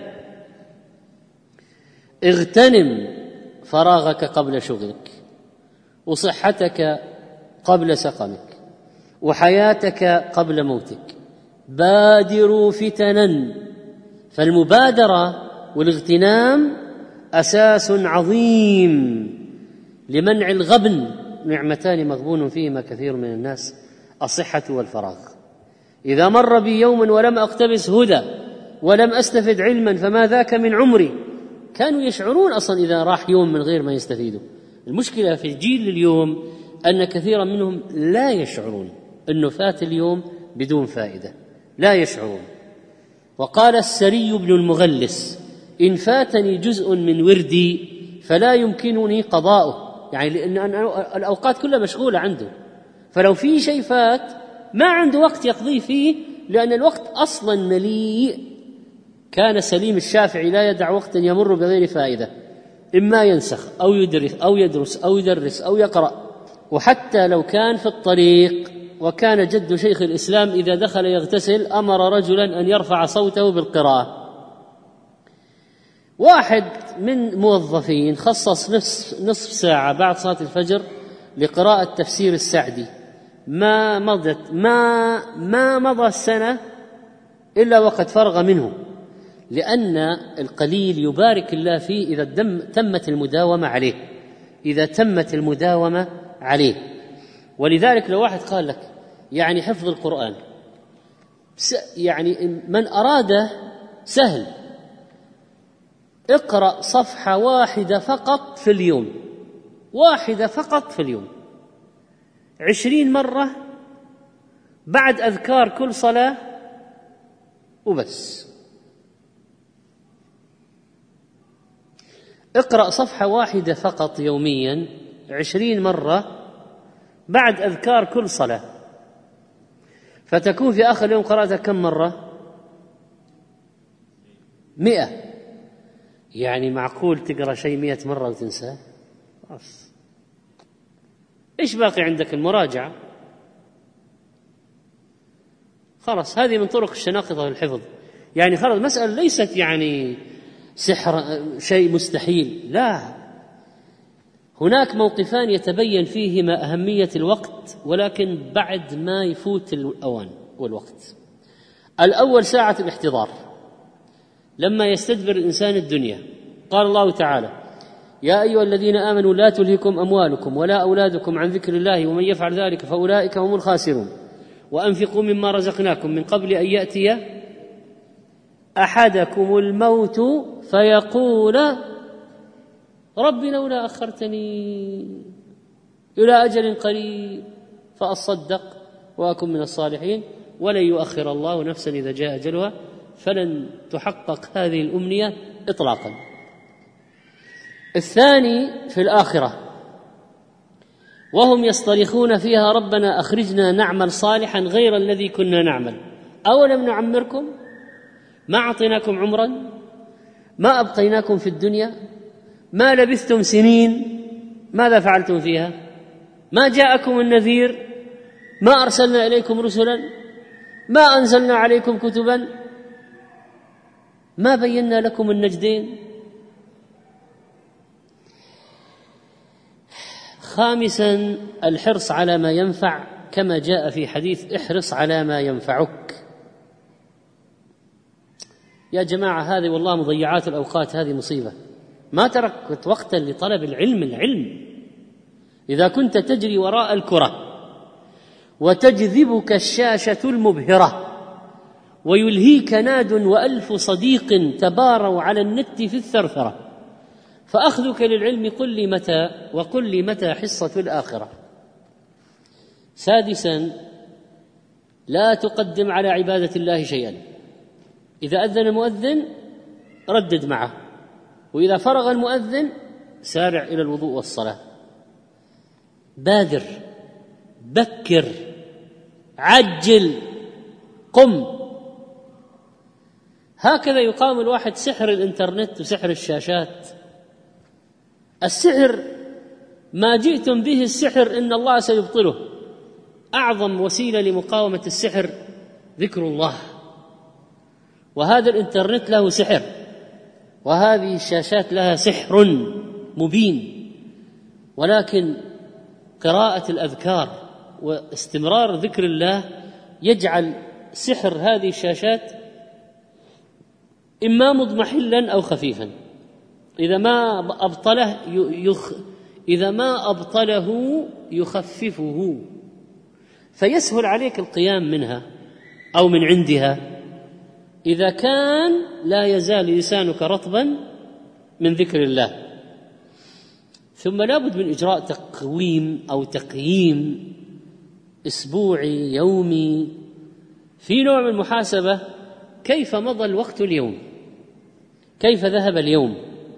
اغتنم فراغك قبل شغلك، وصحتك قبل سقمك، وحياتك قبل موتك. بادروا فتنا، فالمبادرة والاغتنام أساس عظيم لمنع الغبن، نعمتان مغبون فيهما كثير من الناس، الصحة والفراغ. إذا مر بي يوم ولم أقتبس هدى ولم أستفد علما فما ذاك من عمري. كانوا يشعرون أصلا إذا راح يوم من غير ما يستفيدوا. المشكلة في الجيل اليوم أن كثيرا منهم لا يشعرون أنه فات اليوم بدون فائدة، لا يشعرون. وقال السري بن المغلس: إن فاتني جزء من وردي فلا يمكنني قضاؤه، يعني لأن الأوقات كلها مشغولة عنده، فلو في شيء فات ما عنده وقت يقضيه فيه، لأن الوقت أصلا مليء. كان سليم الشافعي لا يدع وقتا يمر بغير فائدة، إما ينسخ أو يدرس أو يدرس أو يدرس أو يقرأ، وحتى لو كان في الطريق. وكان جد شيخ الإسلام إذا دخل يغتسل أمر رجلا أن يرفع صوته بالقراءة. واحد من موظفين خصص نصف, نصف ساعة بعد صلاة الفجر لقراءة تفسير السعدي. ما مضت ما ما مضى السنة إلا وقد فرغ منه، لأن القليل يبارك الله فيه إذا تمت المداومة عليه، إذا تمت المداومة عليه. ولذلك لو واحد قال لك يعني حفظ القرآن يعني من أراده سهل، اقرأ صفحة واحدة فقط في اليوم، واحدة فقط في اليوم، عشرين مرة بعد أذكار كل صلاة وبس. اقرأ صفحة واحدة فقط يوميا عشرين مرة بعد أذكار كل صلاة، فتكون في آخر يوم قرأتها كم مرة؟ مئة. يعني معقول تقرأ شيء مئة مرة وتنساه؟ خلاص، إيش باقي عندك؟ المراجعة. خلاص، هذه من طرق الشناقطة للحفظ. يعني خلاص، مسألة ليست يعني سحر شيء مستحيل، لا. هناك موقفان يتبين فيهما أهمية الوقت، ولكن بعد ما يفوت الأوان والوقت. الأول ساعة الاحتضار، لما يستدبر الإنسان الدنيا. قال الله تعالى: يا أيها الذين آمنوا لا تلهكم أموالكم ولا أولادكم عن ذكر الله ومن يفعل ذلك فأولئك هم الخاسرون وأنفقوا مما رزقناكم من قبل أن يأتي أحدكم الموت فيقول رب لولا أخرتني إلى أجل قريب فأصدق وأكن من الصالحين ولن يؤخر الله نفسا إذا جاء أجلها فلن تحقق هذه الأمنية إطلاقا. الثاني في الآخرة، وهم يصطرخون فيها ربنا أخرجنا نعمل صالحا غير الذي كنا نعمل أولم نعمركم ما أعطيناكم عمرا ما أبقيناكم في الدنيا ما لبثتم سنين ماذا فعلتم فيها ما جاءكم النذير ما أرسلنا إليكم رسلا ما أنزلنا عليكم كتبا ما بينا لكم النجدين. خامسا الحرص على ما ينفع، كما جاء في حديث احرص على ما ينفعك. يا جماعة هذه والله مضيعات الأوقات، هذه مصيبة. ما تركت وقتا لطلب العلم العلم إذا كنت تجري وراء الكرة وتجذبك الشاشة المبهرة ويلهيك ناد وألف صديق تباروا على النت في الثرثرة، فأخذك للعلم قل لي متى وقل لي متى حصة الآخرة. سادسا لا تقدم على عبادة الله شيئا. إذا أذن المؤذن ردد معه، وإذا فرغ المؤذن سارع إلى الوضوء والصلاة. بادر، بكر، عجل، قم. هكذا يقام الواحد سحر الإنترنت وسحر الشاشات. السحر ما جئتم به السحر إن الله سيبطله. أعظم وسيلة لمقاومة السحر ذكر الله، وهذا الإنترنت له سحر، وهذه الشاشات لها سحر مبين. ولكن قراءة الأذكار واستمرار ذكر الله يجعل سحر هذه الشاشات إما مضمحلا أو خفيفا، إذا ما أبطله يخ إذا ما أبطله يخففه، فيسهل عليك القيام منها أو من عندها إذا كان لا يزال لسانك رطبا من ذكر الله. ثم لا بد من إجراء تقويم أو تقييم أسبوعي يومي، في نوع من المحاسبة كيف مضى الوقت اليوم، كيف ذهب اليوم.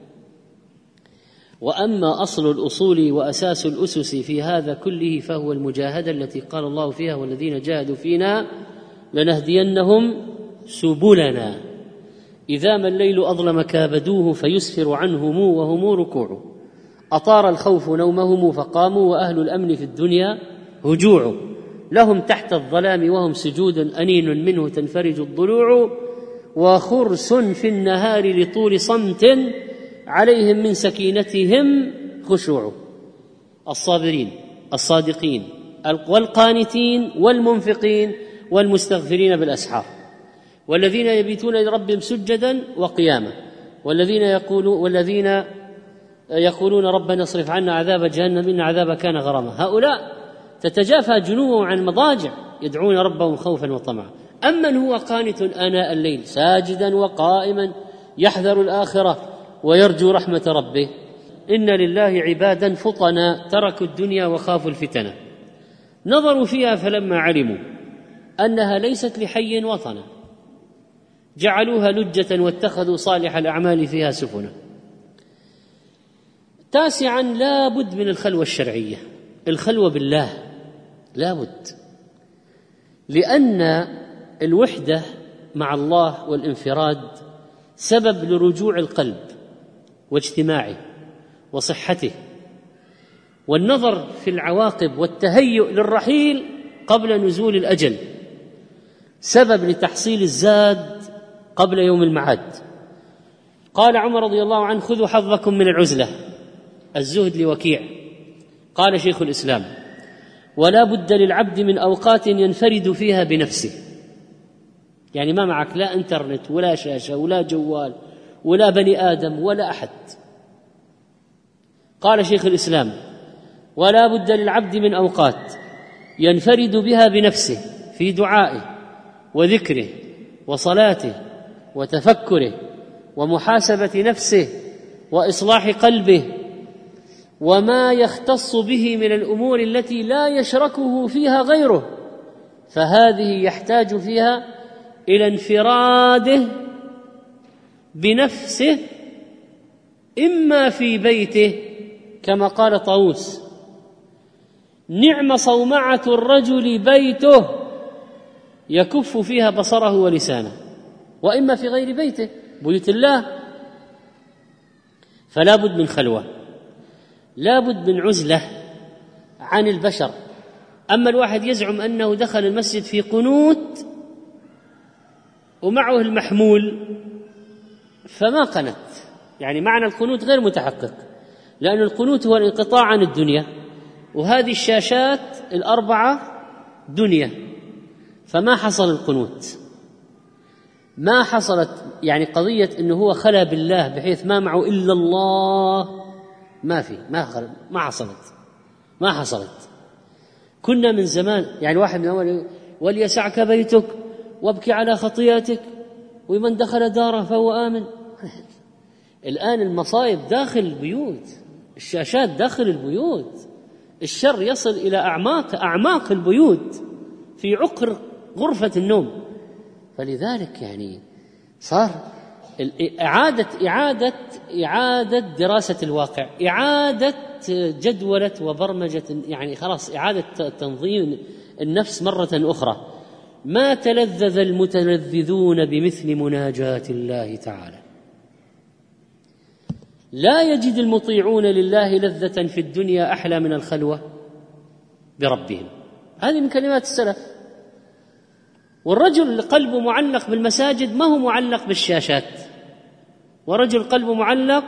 وأما أصل الأصول وأساس الأسس في هذا كله فهو المجاهدة التي قال الله فيها: والذين جاهدوا فينا لنهدينهم سبلنا. إذا ما الليل أظلم كابدوه فيسفر عنهم وهم ركوع، أطار الخوف نومهم فقاموا وأهل الأمن في الدنيا هجوع، لهم تحت الظلام وهم سجود أنين منه تنفرج الضلوع، وخرس في النهار لطول صمت عليهم من سكينتهم خشوع. الصابرين الصادقين والقانتين والمنفقين والمستغفرين بالأسحار، والذين يبيتون لربهم سجدا وقياما، والذين يقولون والذين يقولون ربنا اصرف عنا عذاب جهنم إن عذابها كان غراما. هؤلاء تتجافى جنوبهم عن المضاجع يدعون ربهم خوفا وطمعا. أمن هو قانت آناء الليل ساجدا وقائما يحذر الآخرة ويرجو رحمة ربه؟ إن لله عبادا فطنا تركوا الدنيا وخافوا الفتنة، نظروا فيها فلما علموا أنها ليست لحي وطنا جعلوها لجة واتخذوا صالح الأعمال فيها سفنا. تاسعا، لا بد من الخلوة الشرعية، الخلوة بالله لا بد، لأن الوحدة مع الله والانفراد سبب لرجوع القلب واجتماعه وصحته، والنظر في العواقب والتهيؤ للرحيل قبل نزول الأجل سبب لتحصيل الزاد قبل يوم المعاد. قال عمر رضي الله عنه: خذوا حظكم من العزلة، الزهد لوكيع. قال شيخ الإسلام: ولا بد للعبد من أوقات ينفرد فيها بنفسه، يعني ما معك لا انترنت ولا شاشة ولا جوال ولا بني آدم ولا أحد. قال شيخ الإسلام: ولا بد للعبد من أوقات ينفرد بها بنفسه في دعائه وذكره وصلاته وتفكره ومحاسبة نفسه وإصلاح قلبه، وما يختص به من الأمور التي لا يشركه فيها غيره، فهذه يحتاج فيها إلى انفراده بنفسه، إما في بيته كما قال طاووس: نعم صومعة الرجل بيته يكف فيها بصره ولسانه، وإما في غير بيته بيوت الله. فلا بد من خلوة، لا بد من عزلة عن البشر. أما الواحد يزعم أنه دخل المسجد في قنوت ومعه المحمول فما قنت، يعني معنى القنوت غير متحقق، لأن القنوت هو الانقطاع عن الدنيا، وهذه الشاشات الأربعة دنيا، فما حصل القنوت، ما حصلت يعني قضية أنه هو خلا بالله بحيث ما معه إلا الله، ما في ما خل... ما حصلت ما حصلت. كنا من زمان يعني واحد من أول: وليسعك بيتك وابكي على خطيئتك ومن دخل داره فهو آمن. الآن المصائب داخل البيوت، الشاشات داخل البيوت، الشر يصل إلى أعماق أعماق البيوت في عقر غرفة النوم. فلذلك يعني صار إعادة إعادة إعادة دراسة الواقع، إعادة جدولة وبرمجة، يعني خلاص إعادة تنظيم النفس مرة أخرى. ما تلذذ المتلذذون بمثل مناجاة الله تعالى، لا يجد المطيعون لله لذة في الدنيا أحلى من الخلوة بربهم. هذه من كلمات السلف. والرجل قلبه معلق بالمساجد ما هو معلق بالشاشات، ورجل قلبه معلق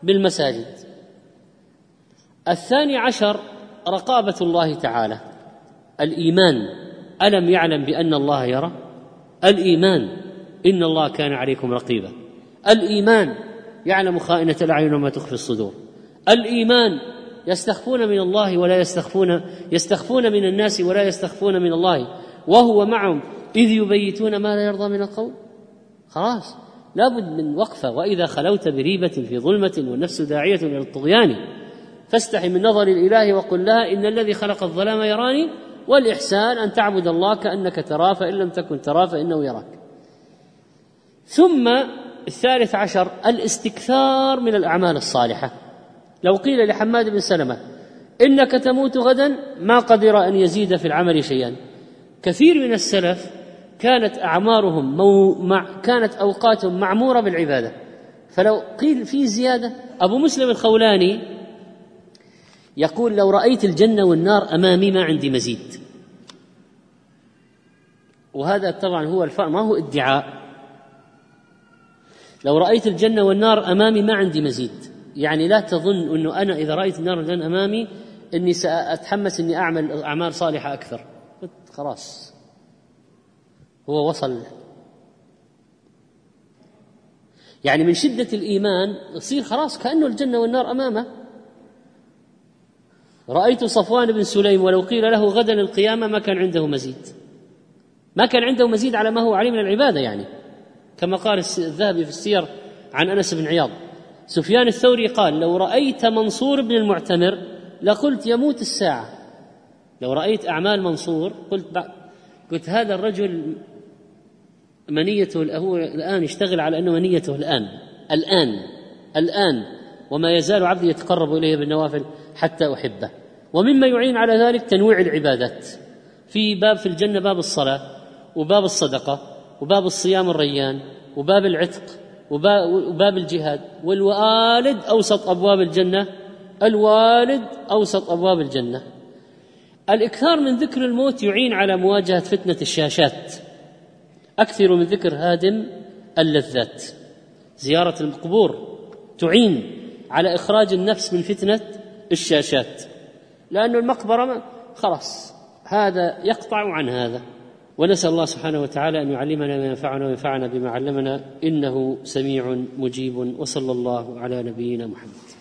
بالمساجد. الثاني عشر رقابة الله تعالى، الإيمان ألم يعلم بأن الله يرى؟ الإيمان إن الله كان عليكم رقيبا. الإيمان يعلم خائنة الأعين وما تخفي الصدور. الإيمان يستخفون من الله ولا يستخفون يستخفون من الناس ولا يستخفون من الله وهو معهم إذ يبيتون ما لا يرضى من القول. خلاص لابد من وقفة. وإذا خلوت بريبة في ظلمة والنفس داعية إلى الطغيان فاستحي من نظر الإله وقل لها إن الذي خلق الظلام يراني. والإحسان أن تعبد الله كأنك تراه فإن لم تكن تراه فإنه يراك. ثم الثالث عشر الاستكثار من الأعمال الصالحة. لو قيل لحماد بن سلمة إنك تموت غدا ما قدر أن يزيد في العمل شيئا. كثير من السلف كانت أعمارهم مو مع كانت أوقاتهم معمورة بالعبادة، فلو قيل في زيادة. أبو مسلم الخولاني يقول لو رأيت الجنة والنار أمامي ما عندي مزيد. وهذا طبعا هو الفرق، ما هو ادعاء. لو رأيت الجنة والنار أمامي ما عندي مزيد، يعني لا تظن أنه أنا إذا رأيت النار والجنة أمامي أني سأتحمس أني أعمل أعمال صالحة أكثر. خلاص هو وصل. يعني من شدة الإيمان يصير خلاص كأنه الجنة والنار أمامه. رأيت صفوان بن سليم ولو قيل له غدا القيامة ما كان عنده مزيد، ما كان عنده مزيد على ما هو عليه من العبادة. يعني كما قال الذهبي في السير عن أنس بن عياض. سفيان الثوري قال لو رأيت منصور بن المعتمر لقلت يموت الساعة. لو رأيت أعمال منصور قلت قلت هذا الرجل منيته هو الآن يشتغل على أنه منيته الآن الآن الآن وما يزال عبدي يتقرب إليه بالنوافل حتى أحبه. ومما يعين على ذلك تنويع العبادات. في باب في الجنة باب الصلاة وباب الصدقة وباب الصيام الريان وباب العتق وباب الجهاد. والوالد أوسط أبواب الجنة، الوالد أوسط أبواب الجنة. الإكثار من ذكر الموت يعين على مواجهة فتنة الشاشات. أكثر من ذكر هادم اللذات. زيارة القبور تعين على إخراج النفس من فتنة الشاشات، لأن المقبرة خلاص هذا يقطع عن هذا. ونسأل الله سبحانه وتعالى أن يعلمنا ما ينفعنا وينفعنا بما علمنا إنه سميع مجيب. وصلى الله على نبينا محمد.